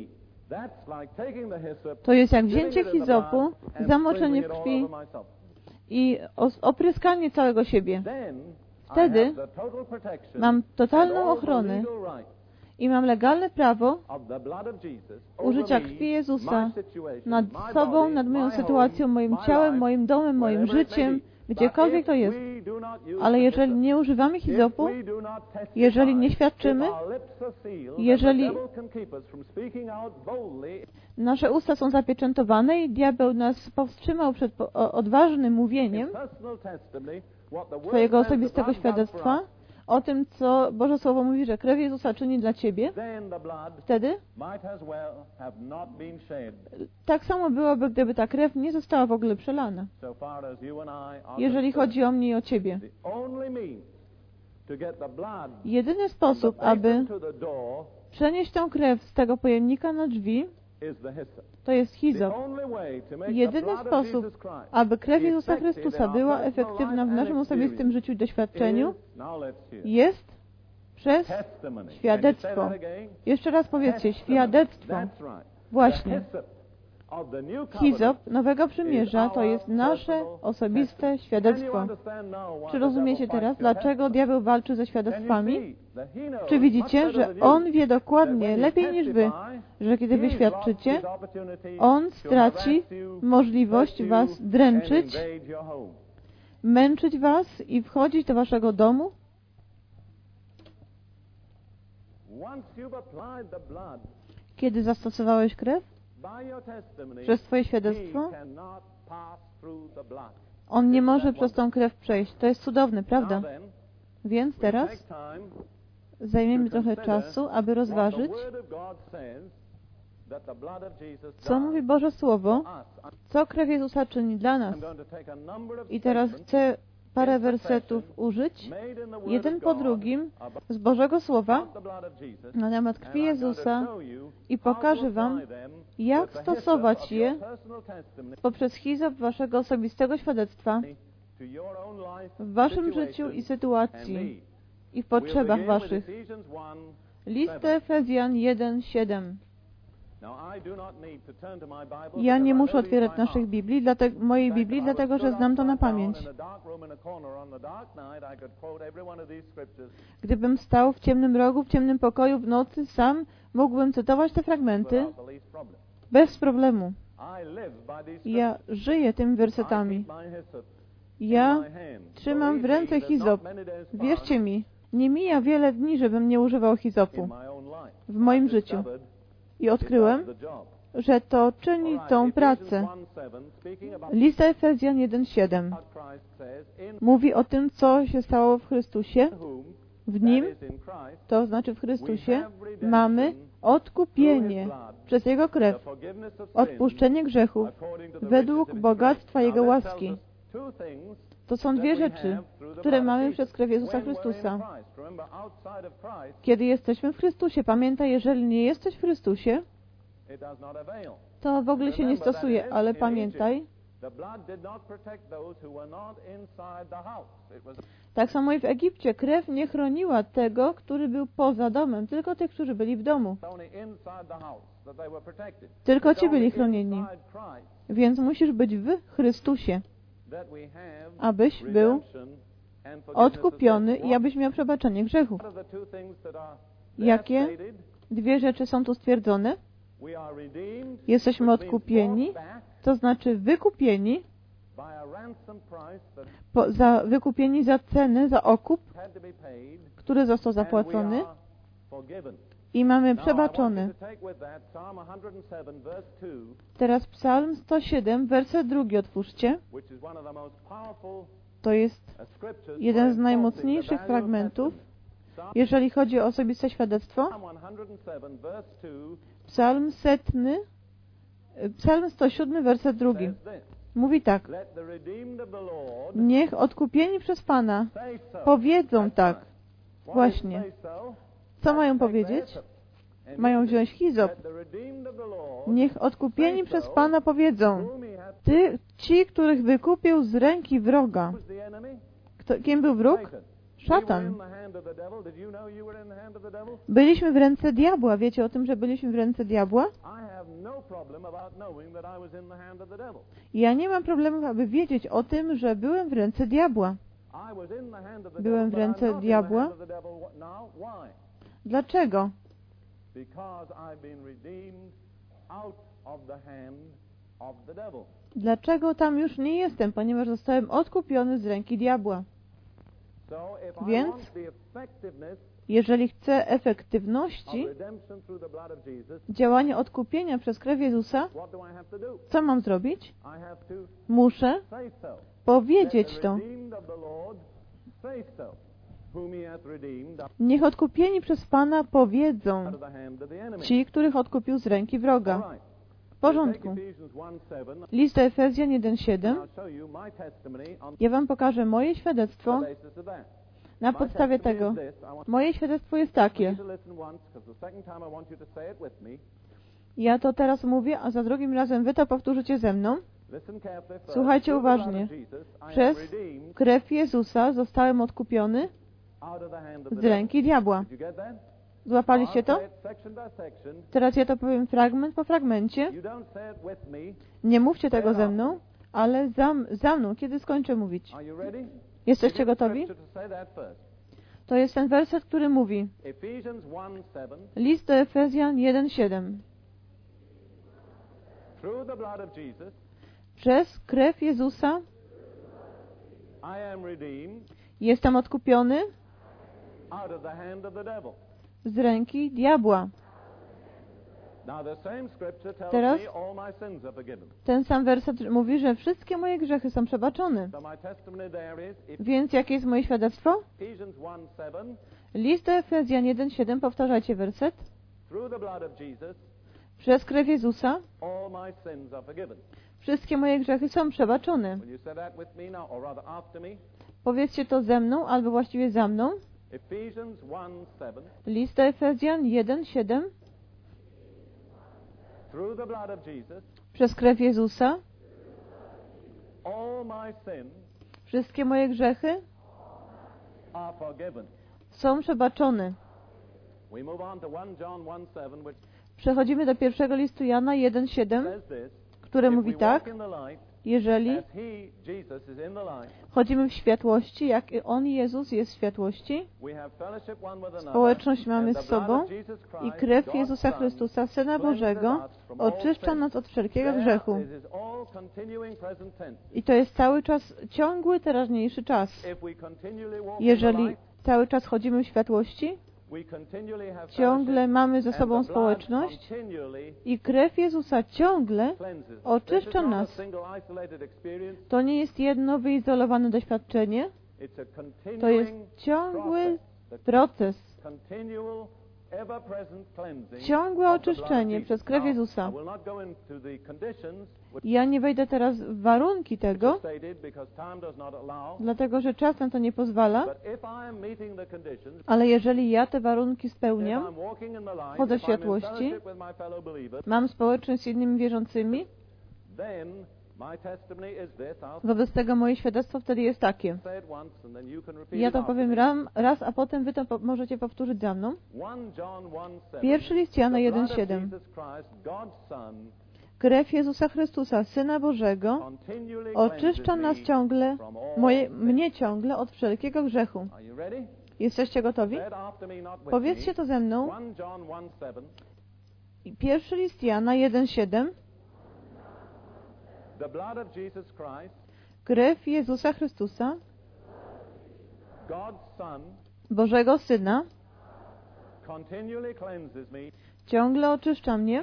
to jest jak wzięcie hizopu, zamoczenie w krwi i opryskanie całego siebie. Wtedy mam totalną ochronę i mam legalne prawo użycia krwi Jezusa nad sobą, nad moją sytuacją, moim ciałem, moim domem, moim życiem, gdziekolwiek to jest. Ale jeżeli nie używamy hizopu, jeżeli nie świadczymy, jeżeli nasze usta są zapieczętowane i diabeł nas powstrzymał przed odważnym mówieniem swojego osobistego świadectwa, o tym, co Boże Słowo mówi, że krew Jezusa czyni dla Ciebie, wtedy tak samo byłoby, gdyby ta krew nie została w ogóle przelana. Jeżeli chodzi o mnie i o Ciebie. Jedyny sposób, aby przenieść tę krew z tego pojemnika na drzwi, to jest hizop. Jedyny sposób, aby krew Jezusa Chrystusa była efektywna w naszym osobistym życiu i doświadczeniu, jest przez świadectwo. Jeszcze raz powiedzcie, świadectwo. Właśnie. Hizop Nowego Przymierza to jest nasze osobiste świadectwo. Czy rozumiecie teraz, dlaczego diabeł walczy ze świadectwami? Czy widzicie, że on wie dokładnie, lepiej niż wy, że kiedy wy świadczycie, on straci możliwość was dręczyć, męczyć was i wchodzić do waszego domu? Kiedy zastosowałeś krew? Przez Twoje świadectwo? On nie może przez tą krew przejść. To jest cudowne, prawda? Więc teraz zajmiemy trochę czasu, aby rozważyć, co mówi Boże Słowo, co krew Jezusa czyni dla nas. I teraz chcę parę wersetów użyć, jeden po drugim, z Bożego Słowa na temat krwi Jezusa i pokażę Wam, jak stosować je poprzez hizop Waszego osobistego świadectwa w Waszym życiu i sytuacji i w potrzebach Waszych. List Efezjan 1:7. Ja nie muszę otwierać naszych Biblii, mojej Biblii, dlatego że znam to na pamięć. Gdybym stał w ciemnym rogu, w ciemnym pokoju w nocy sam, mógłbym cytować te fragmenty bez problemu. Ja żyję tymi wersetami. Ja trzymam w ręce hizop. Wierzcie mi, nie mija wiele dni, żebym nie używał hizopu w moim życiu. I odkryłem, że to czyni tą pracę. List Efezjan 1:7 mówi o tym, co się stało w Chrystusie. W Nim, to znaczy w Chrystusie, mamy odkupienie przez Jego krew, odpuszczenie grzechów według bogactwa Jego łaski. To są dwie rzeczy, które mamy przez krew Jezusa Chrystusa. Kiedy jesteśmy w Chrystusie, pamiętaj, jeżeli nie jesteś w Chrystusie, to w ogóle się nie stosuje, ale pamiętaj, tak samo i w Egipcie krew nie chroniła tego, który był poza domem, tylko tych, którzy byli w domu. Tylko ci byli chronieni. Więc musisz być w Chrystusie, abyś był odkupiony i abyś miał przebaczenie grzechów. Jakie dwie rzeczy są tu stwierdzone? Jesteśmy odkupieni, to znaczy wykupieni, wykupieni za cenę, za okup, który został zapłacony i mamy przebaczone. Teraz Psalm 107, werset 2 otwórzcie. To jest jeden z najmocniejszych fragmentów, jeżeli chodzi o osobiste świadectwo. Psalm 107, werset 2. Mówi tak. Niech odkupieni przez Pana powiedzą tak. Właśnie. Co mają powiedzieć? Mają wziąć hizop. Niech odkupieni przez Pana powiedzą. Ci, których wykupił z ręki wroga. Kim był wróg? Szatan. Byliśmy w ręce diabła. Wiecie o tym, że byliśmy w ręce diabła? Ja nie mam problemu, aby wiedzieć o tym, że byłem w ręce diabła. Byłem w ręce diabła. Dlaczego? Dlaczego tam już nie jestem? Ponieważ zostałem odkupiony z ręki diabła. Więc, jeżeli chcę efektywności działania odkupienia przez krew Jezusa, co mam zrobić? Muszę powiedzieć to. Niech odkupieni przez Pana powiedzą, ci, których odkupił z ręki wroga. W porządku. List do Efezjan 1:7. Ja wam pokażę moje świadectwo na podstawie tego. Moje świadectwo jest takie. Ja to teraz mówię, a za drugim razem wy to powtórzycie ze mną. Słuchajcie uważnie. Przez krew Jezusa zostałem odkupiony z ręki diabła. Złapaliście to? Teraz ja to powiem fragment po fragmencie. Nie mówcie tego ze mną, ale za mną, kiedy skończę mówić. Jesteście gotowi? To jest ten werset, który mówi. List do Efezjan 1:7. Przez krew Jezusa jestem odkupiony z ręki diabła. Teraz ten sam werset mówi, że wszystkie moje grzechy są przebaczone. Więc jakie jest moje świadectwo? List do Efezjan 1:7, powtarzajcie werset. Przez krew Jezusa wszystkie moje grzechy są przebaczone. Powiedzcie to ze mną, albo właściwie za mną. List do Efezjan 1:7. Przez krew Jezusa wszystkie moje grzechy są przebaczone. Przechodzimy do pierwszego listu Jana 1:7, które mówi tak. Jeżeli chodzimy w światłości, jak On, Jezus, jest w światłości, społeczność mamy z sobą i krew Jezusa Chrystusa, Syna Bożego, oczyszcza nas od wszelkiego grzechu. I to jest cały czas ciągły, teraźniejszy czas. Jeżeli cały czas chodzimy w światłości, ciągle mamy ze sobą społeczność i krew Jezusa ciągle oczyszcza nas. To nie jest jedno wyizolowane doświadczenie, to jest ciągły proces. ciągłe oczyszczenie przez krew Jezusa. Ja nie wejdę teraz w warunki tego, dlatego że czas na to nie pozwala, ale jeżeli ja te warunki spełniam, chodzę w światłości, mam społeczność z innymi wierzącymi, wobec tego moje świadectwo wtedy jest takie. Ja to powiem raz, a potem wy to możecie powtórzyć za mną. Pierwszy list Jana 1,7. Krew Jezusa Chrystusa, Syna Bożego, oczyszcza nas ciągle, mnie ciągle od wszelkiego grzechu. Jesteście gotowi? Powiedzcie to ze mną. Pierwszy list Jana 1,7. Krew Jezusa Chrystusa, Bożego Syna, ciągle oczyszcza mnie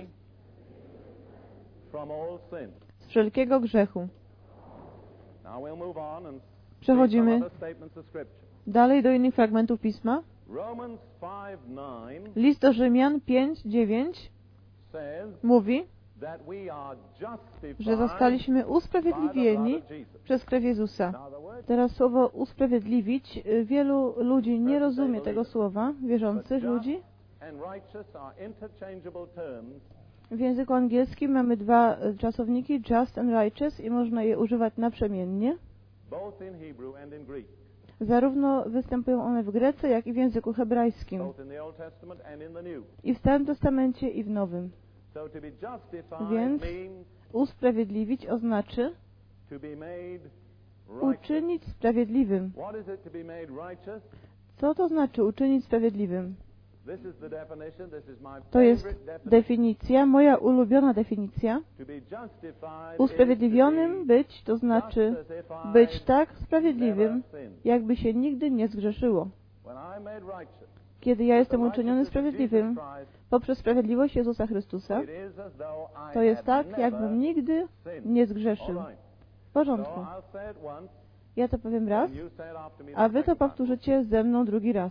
z wszelkiego grzechu. Przechodzimy dalej do innych fragmentów Pisma. List do Rzymian 5:9 mówi, że zostaliśmy usprawiedliwieni przez krew Jezusa. Teraz słowo usprawiedliwić, wielu ludzi nie rozumie tego słowa, wierzących ludzi. W języku angielskim mamy dwa czasowniki, just and righteous, i można je używać naprzemiennie. Zarówno występują one w Grece, jak i w języku hebrajskim. I w Starym Testamencie, i w Nowym. Więc usprawiedliwić oznacza uczynić sprawiedliwym. Co to znaczy uczynić sprawiedliwym? To jest definicja, moja ulubiona definicja. Usprawiedliwionym być to znaczy być tak sprawiedliwym, jakby się nigdy nie zgrzeszyło. Kiedy ja jestem uczyniony sprawiedliwym poprzez sprawiedliwość Jezusa Chrystusa, to jest tak, jakbym nigdy nie zgrzeszył. W porządku. Ja to powiem raz, a wy to powtórzycie ze mną drugi raz.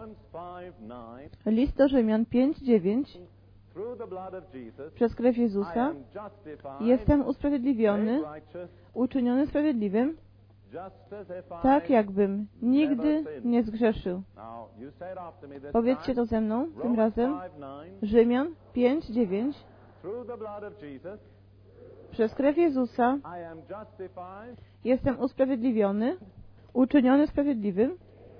List do Rzymian 5:9. Przez krew Jezusa jestem usprawiedliwiony, uczyniony sprawiedliwym, tak jakbym nigdy nie zgrzeszył. Powiedzcie to ze mną tym razem. Rzymian 5:9. Przez krew Jezusa jestem usprawiedliwiony, uczyniony sprawiedliwym,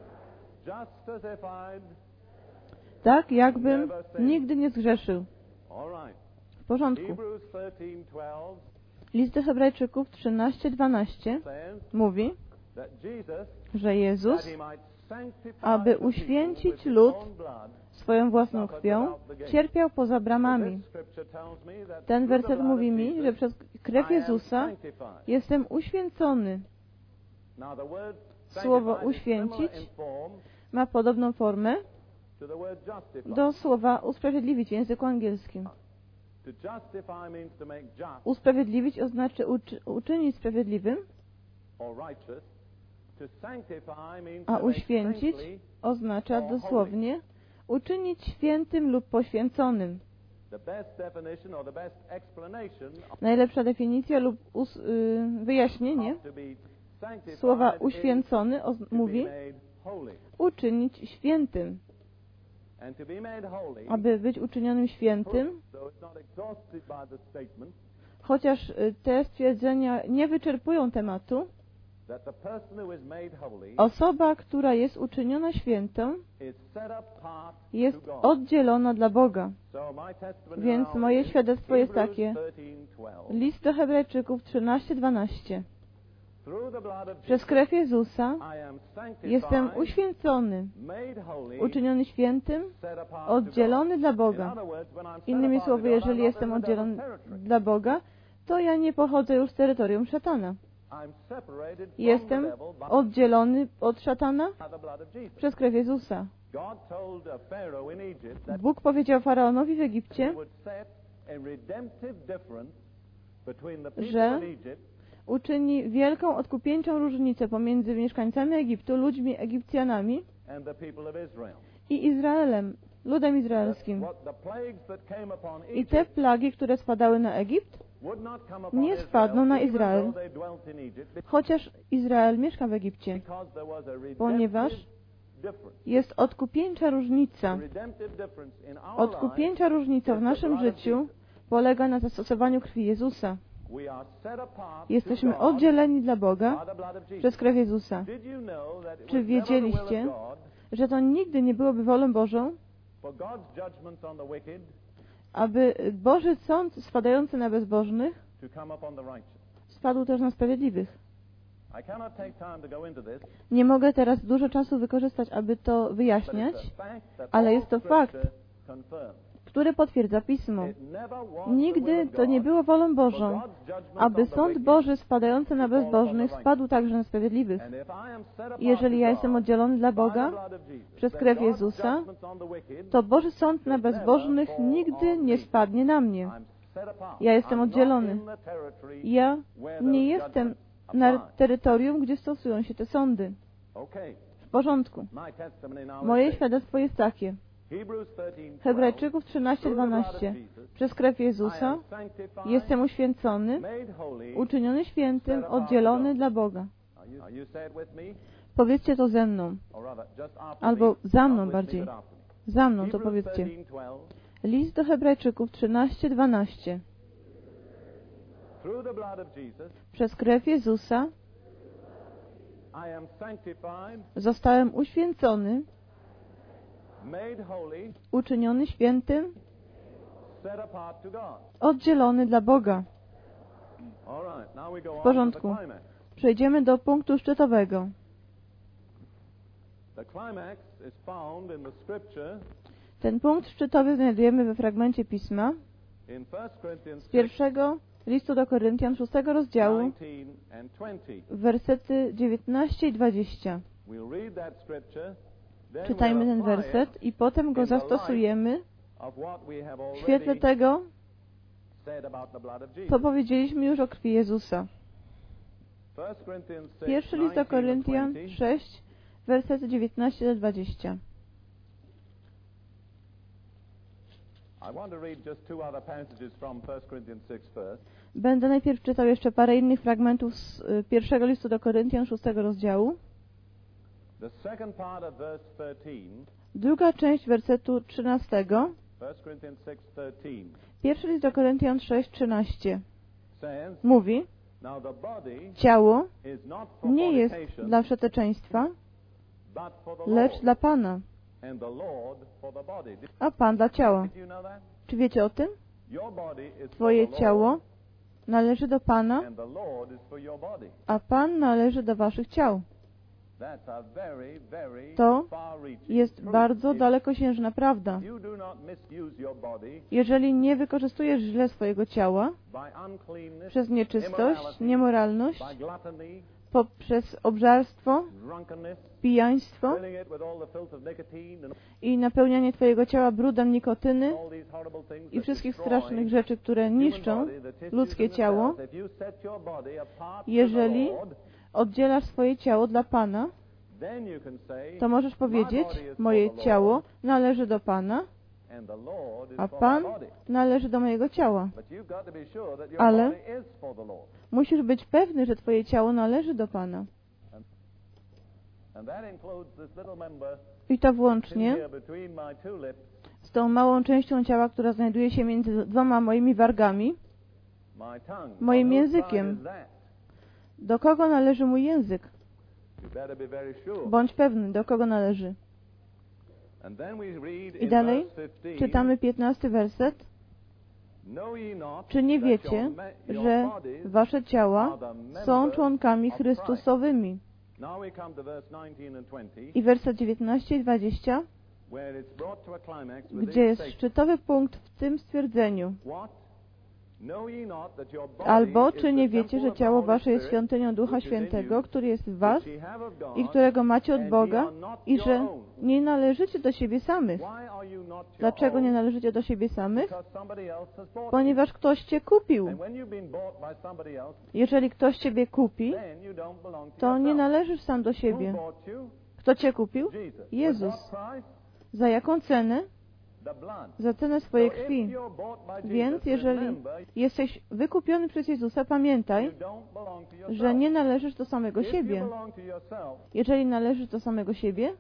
tak jakbym nigdy nie zgrzeszył. W porządku. List do Hebrajczyków 13:12 mówi, że Jezus, aby uświęcić lud swoją własną krwią, cierpiał poza bramami. Ten werset mówi mi, że przez krew Jezusa jestem uświęcony. Słowo uświęcić ma podobną formę do słowa usprawiedliwić w języku angielskim. Usprawiedliwić oznacza uczynić sprawiedliwym, a uświęcić oznacza dosłownie uczynić świętym lub poświęconym. Najlepsza definicja lub wyjaśnienie słowa uświęcony mówi uczynić świętym. Aby być uczynionym świętym, chociaż te stwierdzenia nie wyczerpują tematu, osoba, która jest uczyniona świętą, jest oddzielona dla Boga. Więc moje świadectwo jest takie. List do Hebrajczyków 13:12. Przez krew Jezusa jestem uświęcony, uczyniony świętym, oddzielony dla Boga. Innymi słowy, jeżeli jestem oddzielony dla Boga, to ja nie pochodzę już z terytorium szatana. Jestem oddzielony od szatana przez krew Jezusa. Bóg powiedział Faraonowi w Egipcie, że uczyni wielką odkupieńczą różnicę pomiędzy mieszkańcami Egiptu, ludźmi Egipcjanami i Izraelem. ludem izraelskim. I te plagi, które spadały na Egipt, nie spadną na Izrael, chociaż Izrael mieszka w Egipcie, ponieważ jest odkupieńcza różnica. Odkupieńcza różnica w naszym życiu polega na zastosowaniu krwi Jezusa. Jesteśmy oddzieleni dla Boga przez krew Jezusa. Czy wiedzieliście, że to nigdy nie byłoby wolą Bożą, aby Boży sąd spadający na bezbożnych spadł też na sprawiedliwych? Nie mogę teraz dużo czasu wykorzystać, aby to wyjaśniać, ale jest to fakt, który potwierdza Pismo. Nigdy to nie było wolą Bożą, aby sąd Boży spadający na bezbożnych spadł także na sprawiedliwych. Jeżeli ja jestem oddzielony dla Boga przez krew Jezusa, to Boży sąd na bezbożnych nigdy nie spadnie na mnie. Ja jestem oddzielony. Ja nie jestem na terytorium, gdzie stosują się te sądy. W porządku. Moje świadectwo jest takie. Hebrajczyków 13:12. Przez krew Jezusa jestem uświęcony, uczyniony świętym, oddzielony dla Boga. Powiedzcie to ze mną. Albo za mną bardziej. Za mną to powiedzcie. List do Hebrajczyków 13:12. Przez krew Jezusa zostałem uświęcony, uczyniony świętym, oddzielony dla Boga. W porządku. Przejdziemy do punktu szczytowego. Ten punkt szczytowy znajdujemy we fragmencie Pisma z pierwszego listu do Koryntian, 6 rozdziału, wersety 19 i 20. Czytajmy ten werset i potem go zastosujemy w świetle tego, co powiedzieliśmy już o krwi Jezusa. Pierwszy list do Koryntian 6, wersety 19 do 20. Będę najpierw czytał jeszcze parę innych fragmentów z pierwszego listu do Koryntian, 6 rozdziału. Druga część wersetu 13. Pierwszy list do Koryntian 6:13 mówi: ciało nie jest dla wszeteczeństwa, lecz dla Pana, a Pan dla ciała. Czy wiecie o tym? Twoje ciało należy do Pana, a Pan należy do waszych ciał. To jest bardzo dalekosiężna prawda. Jeżeli nie wykorzystujesz źle swojego ciała przez nieczystość, niemoralność, poprzez obżarstwo, pijaństwo i napełnianie twojego ciała brudem nikotyny i wszystkich strasznych rzeczy, które niszczą ludzkie ciało, jeżeli oddzielasz swoje ciało dla Pana, to możesz powiedzieć: moje ciało należy do Pana, a Pan należy do mojego ciała. Ale musisz być pewny, że twoje ciało należy do Pana. I to włącznie z tą małą częścią ciała, która znajduje się między dwoma moimi wargami, moim językiem. Do kogo należy mój język? Bądź pewny, do kogo należy. I dalej czytamy 15 werset. Czy nie wiecie, że wasze ciała są członkami Chrystusowymi? I werset 19 i 20, gdzie jest szczytowy punkt w tym stwierdzeniu. Albo czy nie wiecie, że ciało wasze jest świątynią Ducha Świętego, który jest w was i którego macie od Boga i że nie należycie do siebie samych? Dlaczego nie należycie do siebie samych? Ponieważ ktoś cię kupił. Jeżeli ktoś ciebie kupi, to nie należysz sam do siebie. Kto cię kupił? Jezus. Za jaką cenę? za cenę swojej krwi. Więc jeżeli jesteś wykupiony przez Jezusa, pamiętaj, że nie należysz do samego siebie. Jeżeli należysz do samego siebie,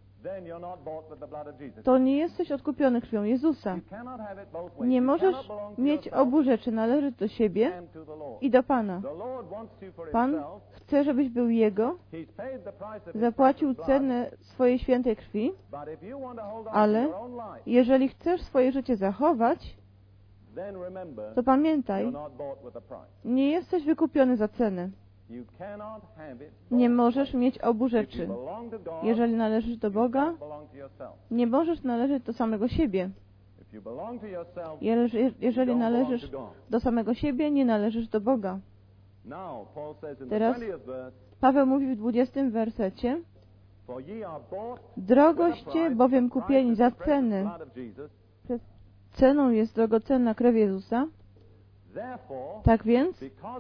to nie jesteś odkupiony krwią Jezusa. Nie możesz mieć obu rzeczy, należyć do siebie i do Pana. Pan chce, żebyś był Jego, zapłacił cenę swojej świętej krwi, ale jeżeli chcesz swoje życie zachować, to pamiętaj, nie jesteś wykupiony za cenę. Nie możesz mieć obu rzeczy. Jeżeli należysz do Boga, nie możesz należeć do samego siebie. Jeżeli należysz do samego siebie, nie należysz do Boga. Teraz Paweł mówi w 20 wersecie: drogoście bowiem kupieni za cenę. Ceną jest drogocenna krew Jezusa. Tak więc,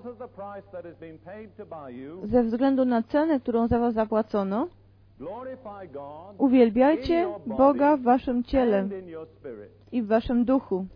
ze względu na cenę, którą za was zapłacono, uwielbiajcie Boga w waszym ciele i w waszym duchu,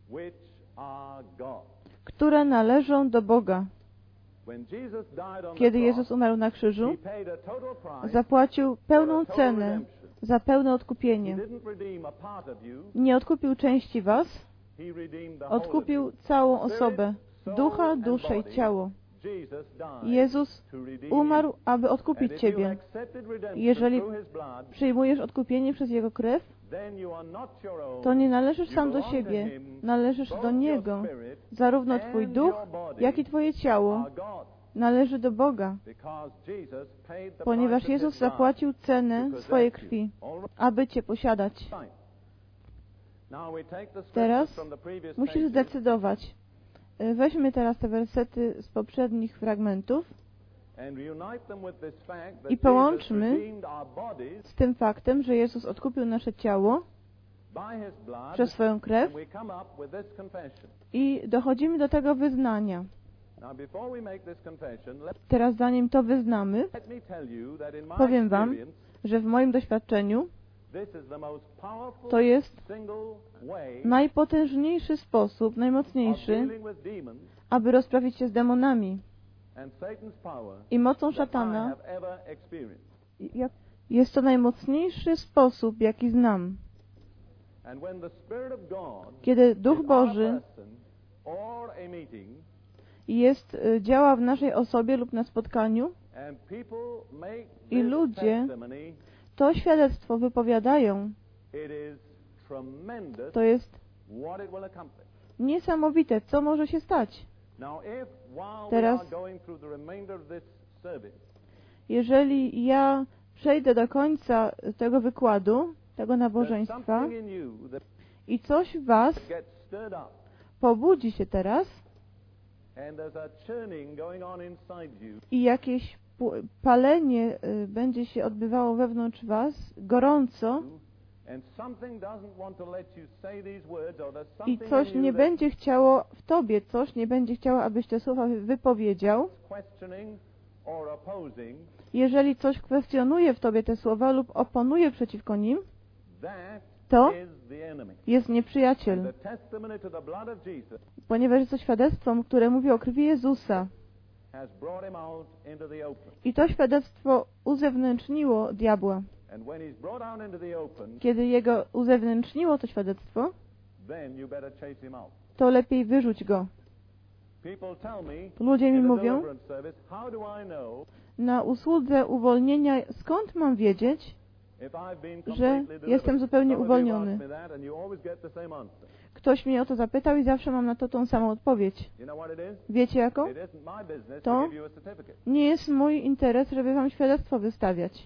które należą do Boga. Kiedy Jezus umarł na krzyżu, zapłacił pełną cenę za pełne odkupienie. Nie odkupił części was, odkupił całą osobę, ducha, duszę i ciało. Jezus umarł, aby odkupić ciebie. Jeżeli przyjmujesz odkupienie przez Jego krew, to nie należysz sam do siebie, należysz do Niego. Zarówno twój duch, jak i twoje ciało należy do Boga, ponieważ Jezus zapłacił cenę swojej krwi, aby cię posiadać. Teraz musisz zdecydować. Weźmy teraz te wersety z poprzednich fragmentów i połączmy z tym faktem, że Jezus odkupił nasze ciało przez swoją krew i dochodzimy do tego wyznania. Teraz zanim to wyznamy, powiem wam, że w moim doświadczeniu to jest najpotężniejszy sposób, najmocniejszy, aby rozprawić się z demonami i mocą szatana. Jest to najmocniejszy sposób, jaki znam. Kiedy Duch Boży działa w naszej osobie lub na spotkaniu i ludzie to świadectwo wypowiadają, to jest niesamowite, co może się stać. Teraz, jeżeli ja przejdę do końca tego wykładu, tego nabożeństwa i coś w was pobudzi się teraz i jakieś palenie będzie się odbywało wewnątrz was, gorąco, i coś nie będzie chciało w tobie, coś nie będzie chciało, abyś te słowa wypowiedział, jeżeli coś kwestionuje w tobie te słowa lub oponuje przeciwko nim, to jest nieprzyjaciel. Ponieważ jest to świadectwo, które mówi o krwi Jezusa. I to świadectwo uzewnętrzniło diabła. Kiedy jego uzewnętrzniło to świadectwo, to lepiej wyrzuć go. Ludzie mi mówią, na usłudze uwolnienia, skąd mam wiedzieć, że jestem zupełnie uwolniony? Ktoś mnie o to zapytał i zawsze mam na to tą samą odpowiedź. Wiecie jaką? To nie jest mój interes, żeby wam świadectwo wystawiać.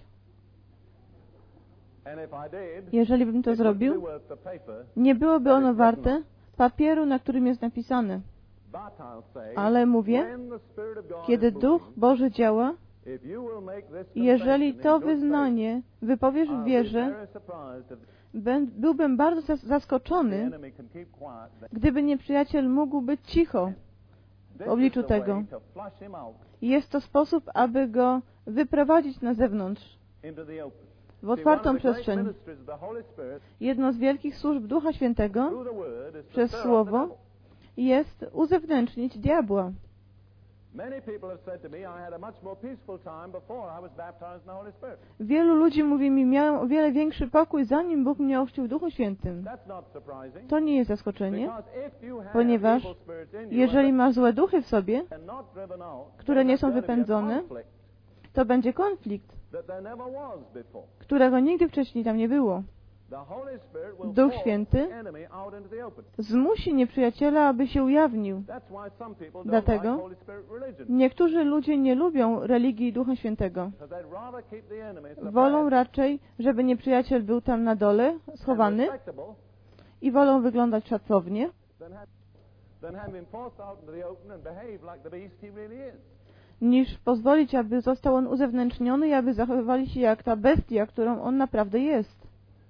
Jeżeli bym to zrobił, nie byłoby ono warte papieru, na którym jest napisane. Ale mówię, kiedy Duch Boży działa, jeżeli to wyznanie wypowiesz w wierze, byłbym bardzo zaskoczony, gdyby nieprzyjaciel mógł być cicho w obliczu tego. Jest to sposób, aby go wyprowadzić na zewnątrz. w otwartą przestrzeń. Jedno z wielkich służb Ducha Świętego przez Słowo jest uzewnętrznić diabła. Wielu ludzi mówi mi, miałem o wiele większy pokój, zanim Bóg mnie ochrzcił w Duchu Świętym. To nie jest zaskoczenie, ponieważ jeżeli masz złe duchy w sobie, które nie są wypędzone, to będzie konflikt, którego nigdy wcześniej tam nie było. Duch Święty zmusi nieprzyjaciela, aby się ujawnił. Dlatego niektórzy ludzie nie lubią religii Ducha Świętego. Wolą raczej, żeby nieprzyjaciel był tam na dole, schowany, i wolą wyglądać szacownie, niż pozwolić, aby został on uzewnętrzniony i aby zachowywali się jak ta bestia, którą on naprawdę jest.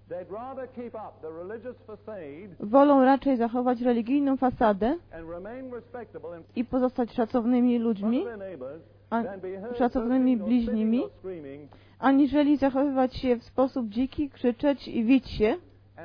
Wolą raczej zachować religijną fasadę i pozostać szacownymi ludźmi, szacownymi bliźnimi, aniżeli zachowywać się w sposób dziki, krzyczeć i wić się,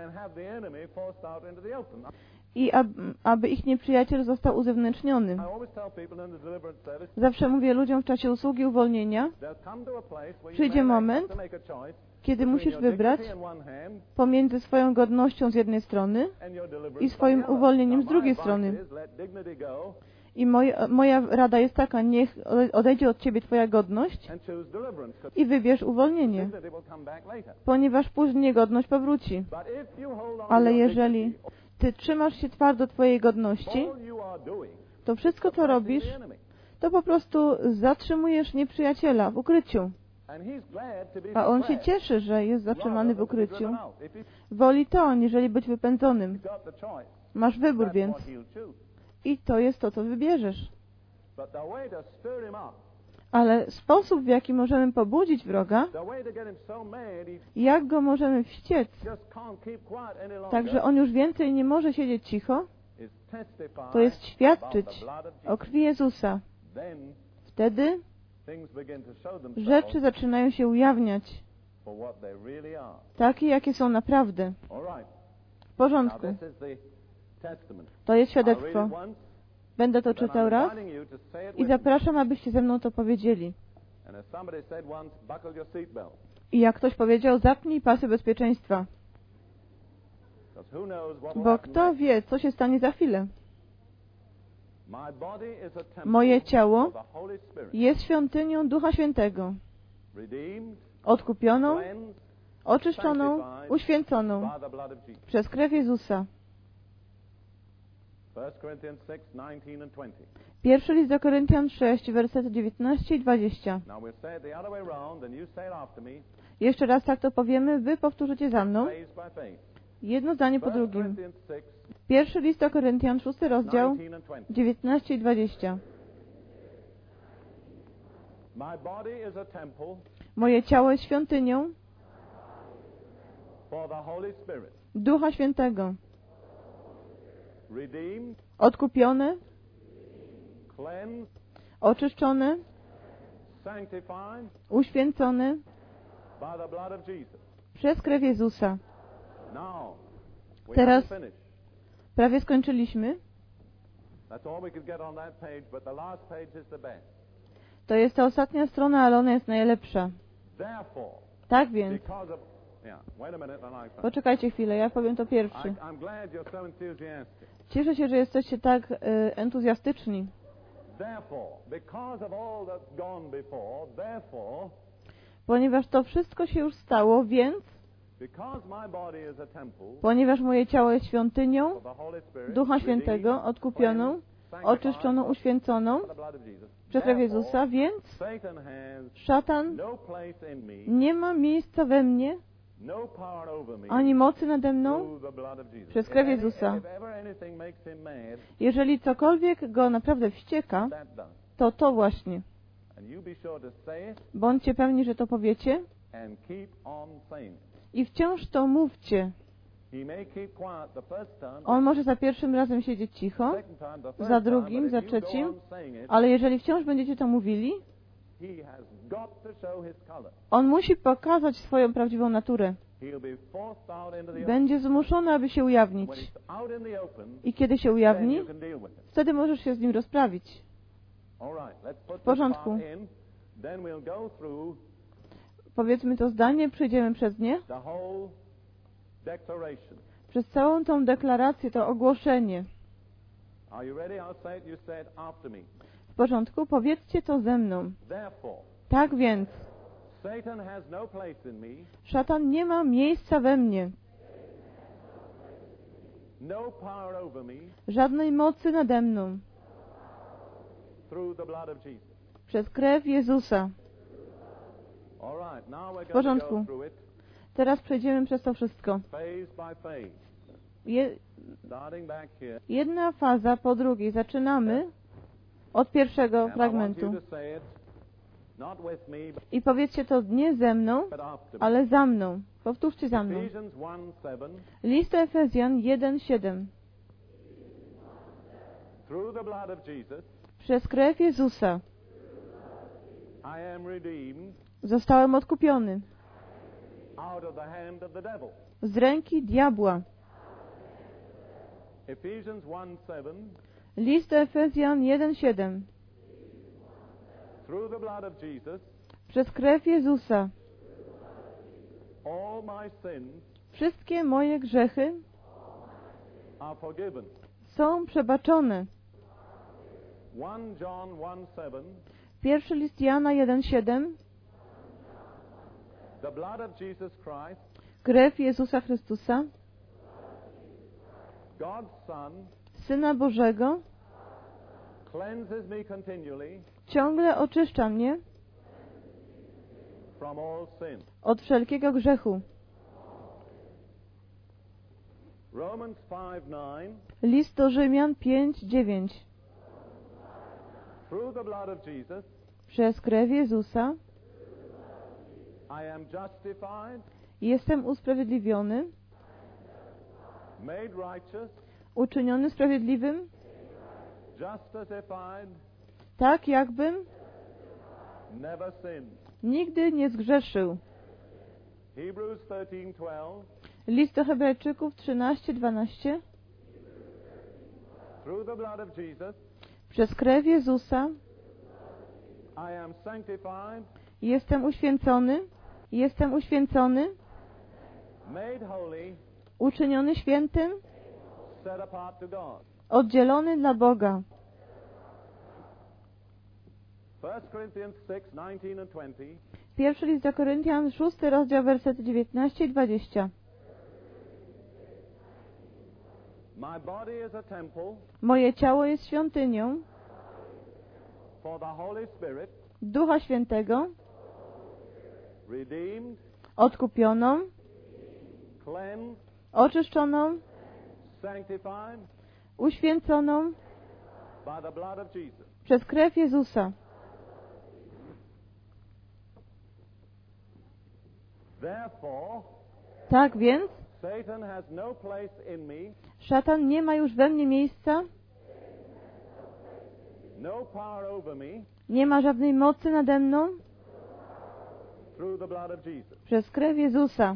i aby ich nieprzyjaciel został uzewnętrzniony. Zawsze mówię ludziom w czasie usługi uwolnienia, przyjdzie moment, kiedy musisz wybrać pomiędzy swoją godnością z jednej strony i swoim uwolnieniem z drugiej strony. I moja rada jest taka, niech odejdzie od ciebie twoja godność i wybierz uwolnienie, ponieważ później godność powróci. Ale jeżeli ty trzymasz się twardo twojej godności, to wszystko, co robisz, to po prostu zatrzymujesz nieprzyjaciela w ukryciu. A on się cieszy, że jest zatrzymany w ukryciu. Woli to, aniżeli być wypędzonym. Masz wybór więc. I to jest to, co wybierzesz. Ale sposób, w jaki możemy pobudzić wroga, jak go możemy wściec, tak że on już więcej nie może siedzieć cicho, to jest świadczyć o krwi Jezusa. Wtedy rzeczy zaczynają się ujawniać, takie, jakie są naprawdę. W porządku. To jest świadectwo. Będę to czytał raz i zapraszam, abyście ze mną to powiedzieli. I jak ktoś powiedział, zapnij pasy bezpieczeństwa. Bo kto wie, co się stanie za chwilę. Moje ciało jest świątynią Ducha Świętego. Odkupioną, oczyszczoną, uświęconą przez krew Jezusa. Pierwszy list do Koryntian 6, wersety 19 i 20. Jeszcze raz tak to powiemy, wy powtórzycie za mną. Jedno zdanie po drugim. Pierwszy list do Koryntian, 6 rozdział, 19 i 20. Moje ciało jest świątynią Ducha Świętego. Odkupione, oczyszczone, uświęcone przez krew Jezusa. Teraz prawie skończyliśmy. To jest ta ostatnia strona, ale ona jest najlepsza. Tak więc. Poczekajcie chwilę, ja powiem to pierwszy. Cieszę się, że jesteście tak entuzjastyczni. Ponieważ to wszystko się już stało, więc ponieważ moje ciało jest świątynią Ducha Świętego, odkupioną, oczyszczoną, uświęconą przez krew Jezusa, więc szatan nie ma miejsca we mnie, ani mocy nade mną przez krew Jezusa. Jeżeli cokolwiek go naprawdę wścieka, to to właśnie. Bądźcie pewni, że to powiecie i wciąż to mówcie. On może za pierwszym razem siedzieć cicho, za drugim, za trzecim, ale jeżeli wciąż będziecie to mówili, On musi pokazać swoją prawdziwą naturę. Będzie zmuszony, aby się ujawnić. I kiedy się ujawni, wtedy możesz się z nim rozprawić. W porządku. Powiedzmy to zdanie, przejdziemy przez nie. Przez całą tą deklarację, to ogłoszenie. W porządku, powiedzcie to ze mną. Tak więc, szatan nie ma miejsca we mnie. Żadnej mocy nade mną. Przez krew Jezusa. W porządku. Teraz przejdziemy przez to wszystko. Jedna faza po drugiej. Zaczynamy od pierwszego fragmentu. I powiedzcie to nie ze mną, ale za mną. Powtórzcie za mną. List do Efezjan 1:7. Przez krew Jezusa zostałem odkupiony z ręki diabła. List do Efezjan 1:7. Przez krew Jezusa wszystkie moje grzechy są przebaczone. Pierwszy list Jana 1:7. Krew Jezusa Chrystusa, Syna Bożego, ciągle oczyszcza mnie od wszelkiego grzechu. List do Rzymian 5:9. Przez krew Jezusa jestem usprawiedliwiony, uczyniony sprawiedliwym, tak jakbym nigdy nie zgrzeszył. List do Hebrajczyków 13:12. Przez krew Jezusa jestem uświęcony, uczyniony świętym, oddzielony dla Boga. 1 list do Koryntian, 6 rozdział, wersety 19 i 20. Moje ciało jest świątynią Ducha Świętego, odkupioną, oczyszczoną, uświęconą przez krew Jezusa. Tak więc, szatan nie ma już we mnie miejsca, nie ma żadnej mocy nade mną przez krew Jezusa.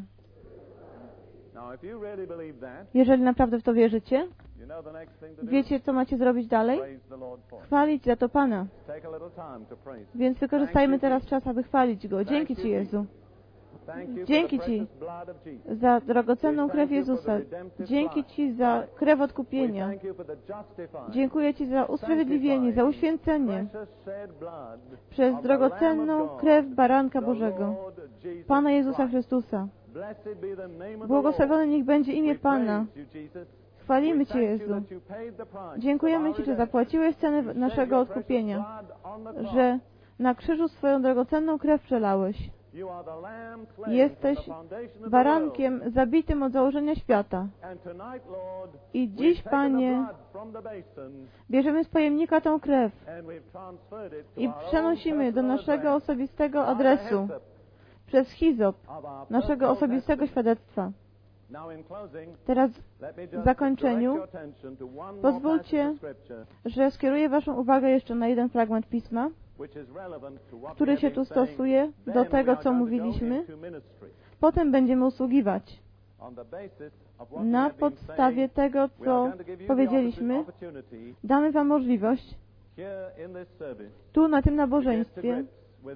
Jeżeli naprawdę w to wierzycie, wiecie, co macie zrobić dalej? Chwalić za to Pana. Więc wykorzystajmy teraz czas, aby chwalić Go. Dzięki Ci, Jezu. Dzięki Ci za drogocenną krew Jezusa. Dzięki Ci za krew odkupienia. Dziękuję Ci za usprawiedliwienie, za uświęcenie przez drogocenną krew Baranka Bożego, Pana Jezusa Chrystusa. Błogosławione niech będzie imię Pana. Chwalimy Cię, Jezu. Dziękujemy Ci, że zapłaciłeś cenę naszego odkupienia, że na krzyżu swoją drogocenną krew przelałeś. Jesteś barankiem zabitym od założenia świata. I dziś, Panie, bierzemy z pojemnika tą krew i przenosimy do naszego osobistego adresu przez hizop, naszego osobistego świadectwa. Teraz w zakończeniu pozwólcie, że skieruję Waszą uwagę jeszcze na jeden fragment Pisma, który się tu stosuje do tego, co mówiliśmy. Potem będziemy usługiwać. Na podstawie tego, co powiedzieliśmy, damy Wam możliwość tu na tym nabożeństwie,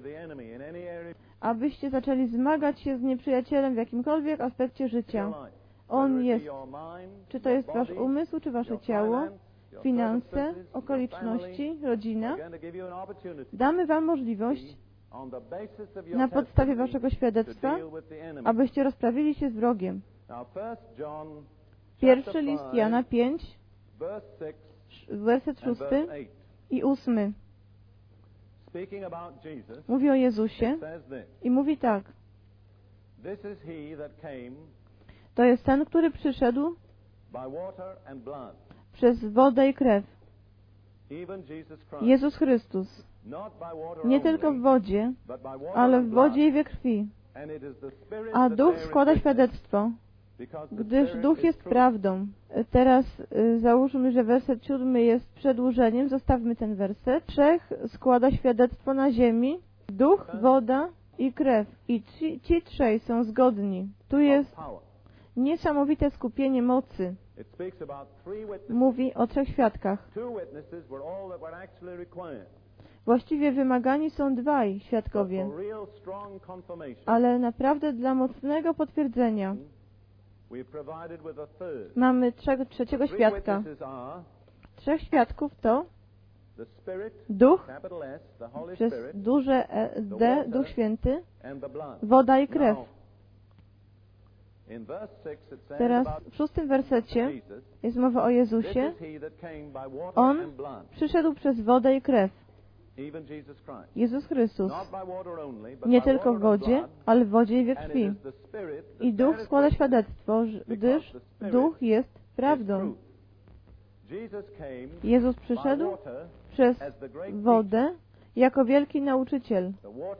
abyście zaczęli zmagać się z nieprzyjacielem w jakimkolwiek aspekcie życia. On jest, czy to jest Wasz umysł, czy Wasze ciało, finanse, okoliczności, rodzina. Damy Wam możliwość na podstawie Waszego świadectwa, abyście rozprawili się z wrogiem. Pierwszy list Jana 5, werset 6 i 8. Mówi o Jezusie i mówi tak. To jest ten, który przyszedł przez wodę i krew. Jezus Chrystus. Nie tylko w wodzie, ale w wodzie i we krwi. A Duch składa świadectwo, gdyż Duch jest prawdą. Teraz załóżmy, że werset 7 jest przedłużeniem. Zostawmy ten werset. Trzech składa świadectwo na ziemi. Duch, woda i krew. I ci trzej są zgodni. Tu jest niesamowite skupienie mocy. Mówi o trzech świadkach. Właściwie wymagani są dwaj świadkowie, ale naprawdę dla mocnego potwierdzenia mamy trzeciego świadka. Trzech świadków to Duch, przez duże D, Duch Święty, woda i krew. Teraz w 6 wersecie jest mowa o Jezusie. On przyszedł przez wodę i krew. Jezus Chrystus. Nie tylko w wodzie, ale w wodzie i we krwi. I Duch składa świadectwo, gdyż Duch jest prawdą. Jezus przyszedł przez wodę jako wielki nauczyciel.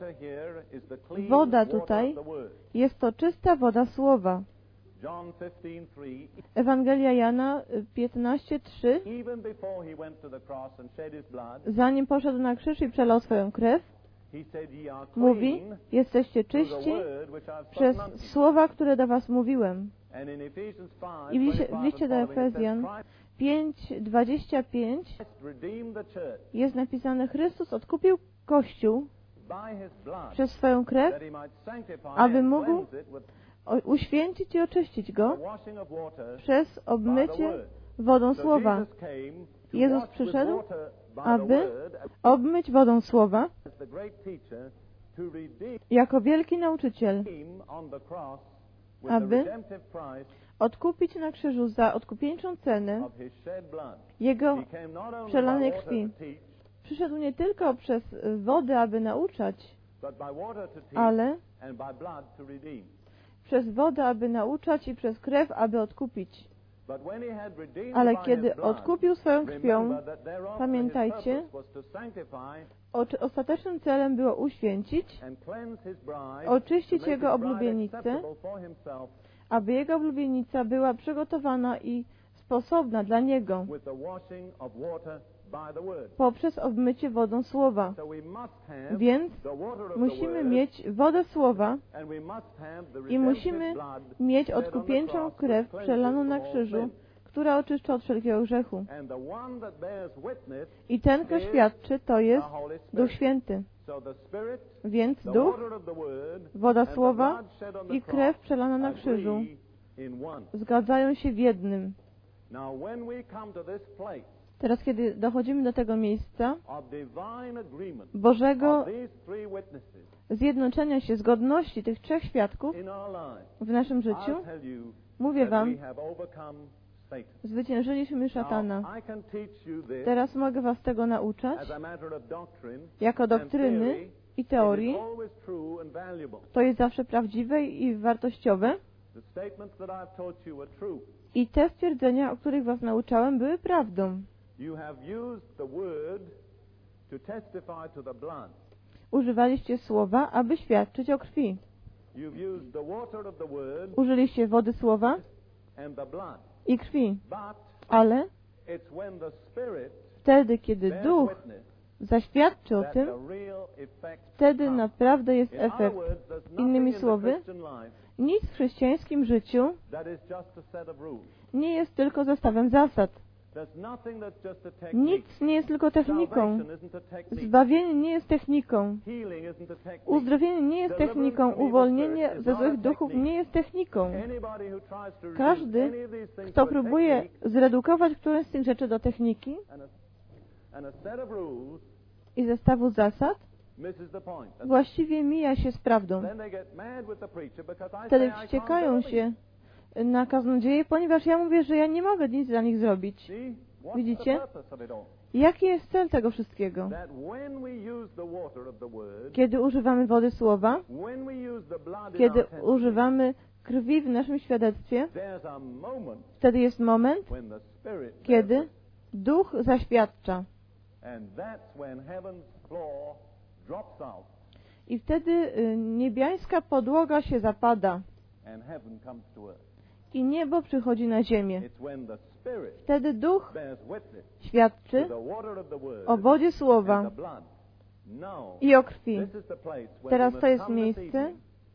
Woda tutaj jest to czysta woda słowa. Ewangelia Jana 15:3. Zanim poszedł na krzyż i przelał swoją krew, mówi, jesteście czyści przez słowa, które do was mówiłem. I w liście do Efezjan 5:25 jest napisane, Chrystus odkupił Kościół przez swoją krew, aby mógł uświęcić i oczyścić go przez obmycie wodą słowa. Jezus przyszedł, aby obmyć wodą słowa jako wielki nauczyciel, aby odkupić na krzyżu za odkupieńczą cenę Jego przelanej krwi. Przyszedł nie tylko przez wodę, aby nauczać, ale przez wodę, aby nauczać i przez krew, aby odkupić. Ale kiedy odkupił swoją krwią, pamiętajcie, ostatecznym celem było uświęcić, oczyścić Jego oblubienicę, aby Jego oblubienica była przygotowana i sposobna dla Niego poprzez obmycie wodą słowa. Więc musimy mieć wodę słowa i musimy mieć odkupieńczą krew przelaną na krzyżu, która oczyszcza od wszelkiego grzechu. I ten, kto świadczy, to jest Duch Święty. Więc Duch, woda słowa i krew przelana na krzyżu zgadzają się w jednym. Teraz, kiedy dochodzimy do tego miejsca Bożego zjednoczenia się, zgodności tych trzech świadków w naszym życiu, mówię Wam, zwyciężyliśmy szatana. Teraz mogę Was tego nauczać jako doktryny i teorii. To jest zawsze prawdziwe i wartościowe. I te stwierdzenia, o których Was nauczałem, były prawdą. Używaliście słowa, aby świadczyć o krwi. Użyliście wody słowa i krwi. Ale wtedy, kiedy Duch zaświadczy o tym, wtedy naprawdę jest efekt. Innymi słowy, nic w chrześcijańskim życiu nie jest tylko zestawem zasad. Nic nie jest tylko techniką. Zbawienie nie jest techniką. Uzdrowienie nie jest techniką. Uwolnienie ze złych duchów nie jest techniką. Każdy, kto próbuje zredukować którąś z tych rzeczy do techniki i zestawu zasad, właściwie mija się z prawdą. Wtedy wściekają się na kaznodzieje, ponieważ ja mówię, że ja nie mogę nic dla nich zrobić. Widzicie? Jaki jest cel tego wszystkiego? Kiedy używamy wody słowa, kiedy używamy krwi w naszym świadectwie, wtedy jest moment, kiedy Duch zaświadcza. I wtedy niebiańska podłoga się zapada i niebo przychodzi na ziemię. Wtedy Duch świadczy o wodzie słowa i o krwi. Teraz to jest miejsce,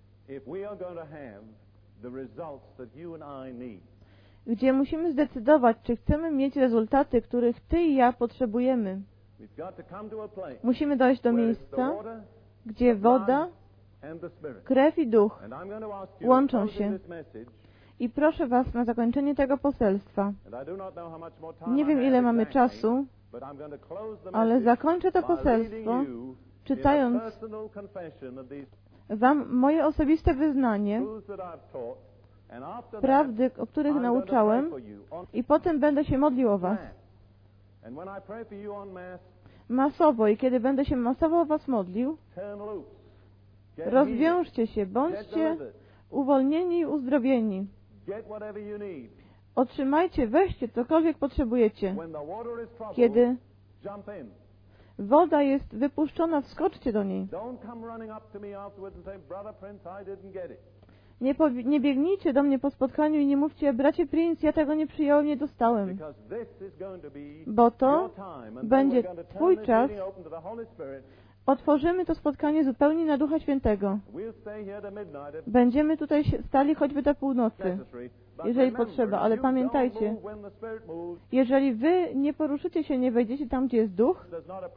gdzie musimy zdecydować, czy chcemy mieć rezultaty, których Ty i ja potrzebujemy. Musimy dojść do miejsca, gdzie woda, krew i duch łączą się. I proszę Was na zakończenie tego poselstwa. Nie wiem, ile mamy czasu, ale zakończę to poselstwo, czytając Wam moje osobiste wyznanie, prawdy, o których nauczałem, i potem będę się modlił o Was. Masowo. I kiedy będę się masowo o Was modlił, rozwiążcie się, bądźcie uwolnieni i uzdrowieni. Otrzymajcie, weźcie cokolwiek potrzebujecie. Kiedy woda jest wypuszczona, wskoczcie do niej. Nie biegnijcie do mnie po spotkaniu i nie mówcie, bracie Prince, ja tego nie przyjąłem, nie dostałem. Bo to będzie Twój czas. Otworzymy to spotkanie zupełnie na Ducha Świętego. Będziemy tutaj stali choćby do północy, jeżeli potrzeba, ale pamiętajcie, jeżeli Wy nie poruszycie się, nie wejdziecie tam, gdzie jest Duch,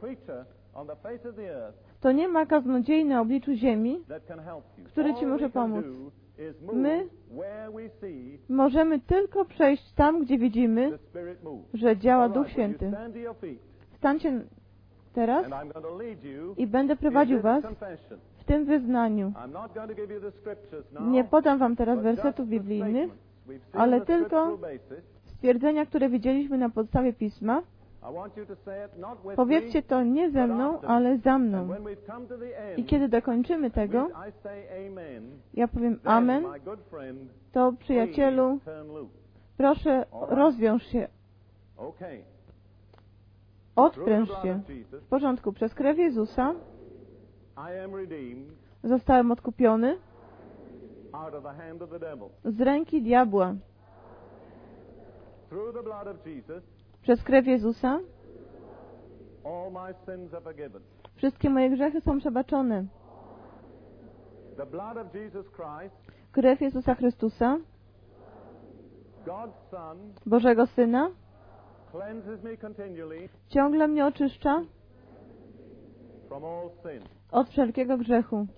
to nie ma kaznodziei na obliczu ziemi, który Ci może pomóc. My możemy tylko przejść tam, gdzie widzimy, że działa Duch Święty. Stańcie teraz i będę prowadził Was w tym wyznaniu. Nie podam Wam teraz wersetów biblijnych, ale tylko stwierdzenia, które widzieliśmy na podstawie Pisma. Powiedzcie to nie ze mną, ale za mną. I kiedy dokończymy tego, ja powiem amen, to przyjacielu, proszę rozwiąż się. Odpręż się. W porządku. Przez krew Jezusa zostałem odkupiony z ręki diabła. Przez krew Jezusa wszystkie moje grzechy są przebaczone. Krew Jezusa Chrystusa, Bożego Syna, ciągle mnie oczyszcza od wszelkiego grzechu.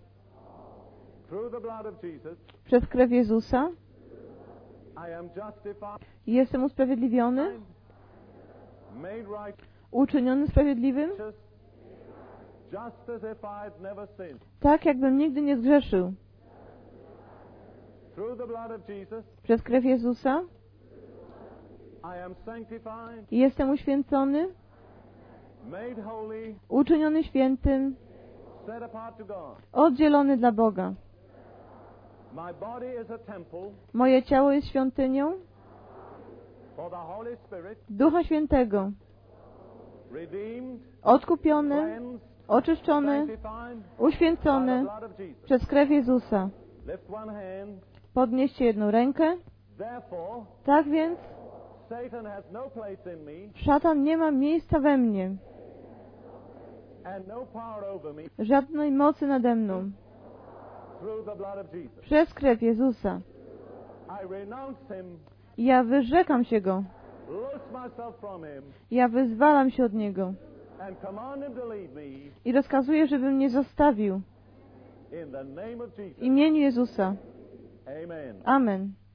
Przez krew Jezusa jestem usprawiedliwiony, uczyniony sprawiedliwym, tak jakbym nigdy nie zgrzeszył. Przez krew Jezusa jestem uświęcony, uczyniony świętym, oddzielony dla Boga. Moje ciało jest świątynią Ducha Świętego, odkupione, oczyszczone, uświęcone przez krew Jezusa. Podnieście jedną rękę. Tak więc szatan nie ma miejsca we mnie. żadnej mocy nade mną. Przez krew Jezusa. Ja wyrzekam się Go. Ja wyzwalam się od Niego. I rozkazuję, żeby mnie zostawił. W imieniu Jezusa. Amen.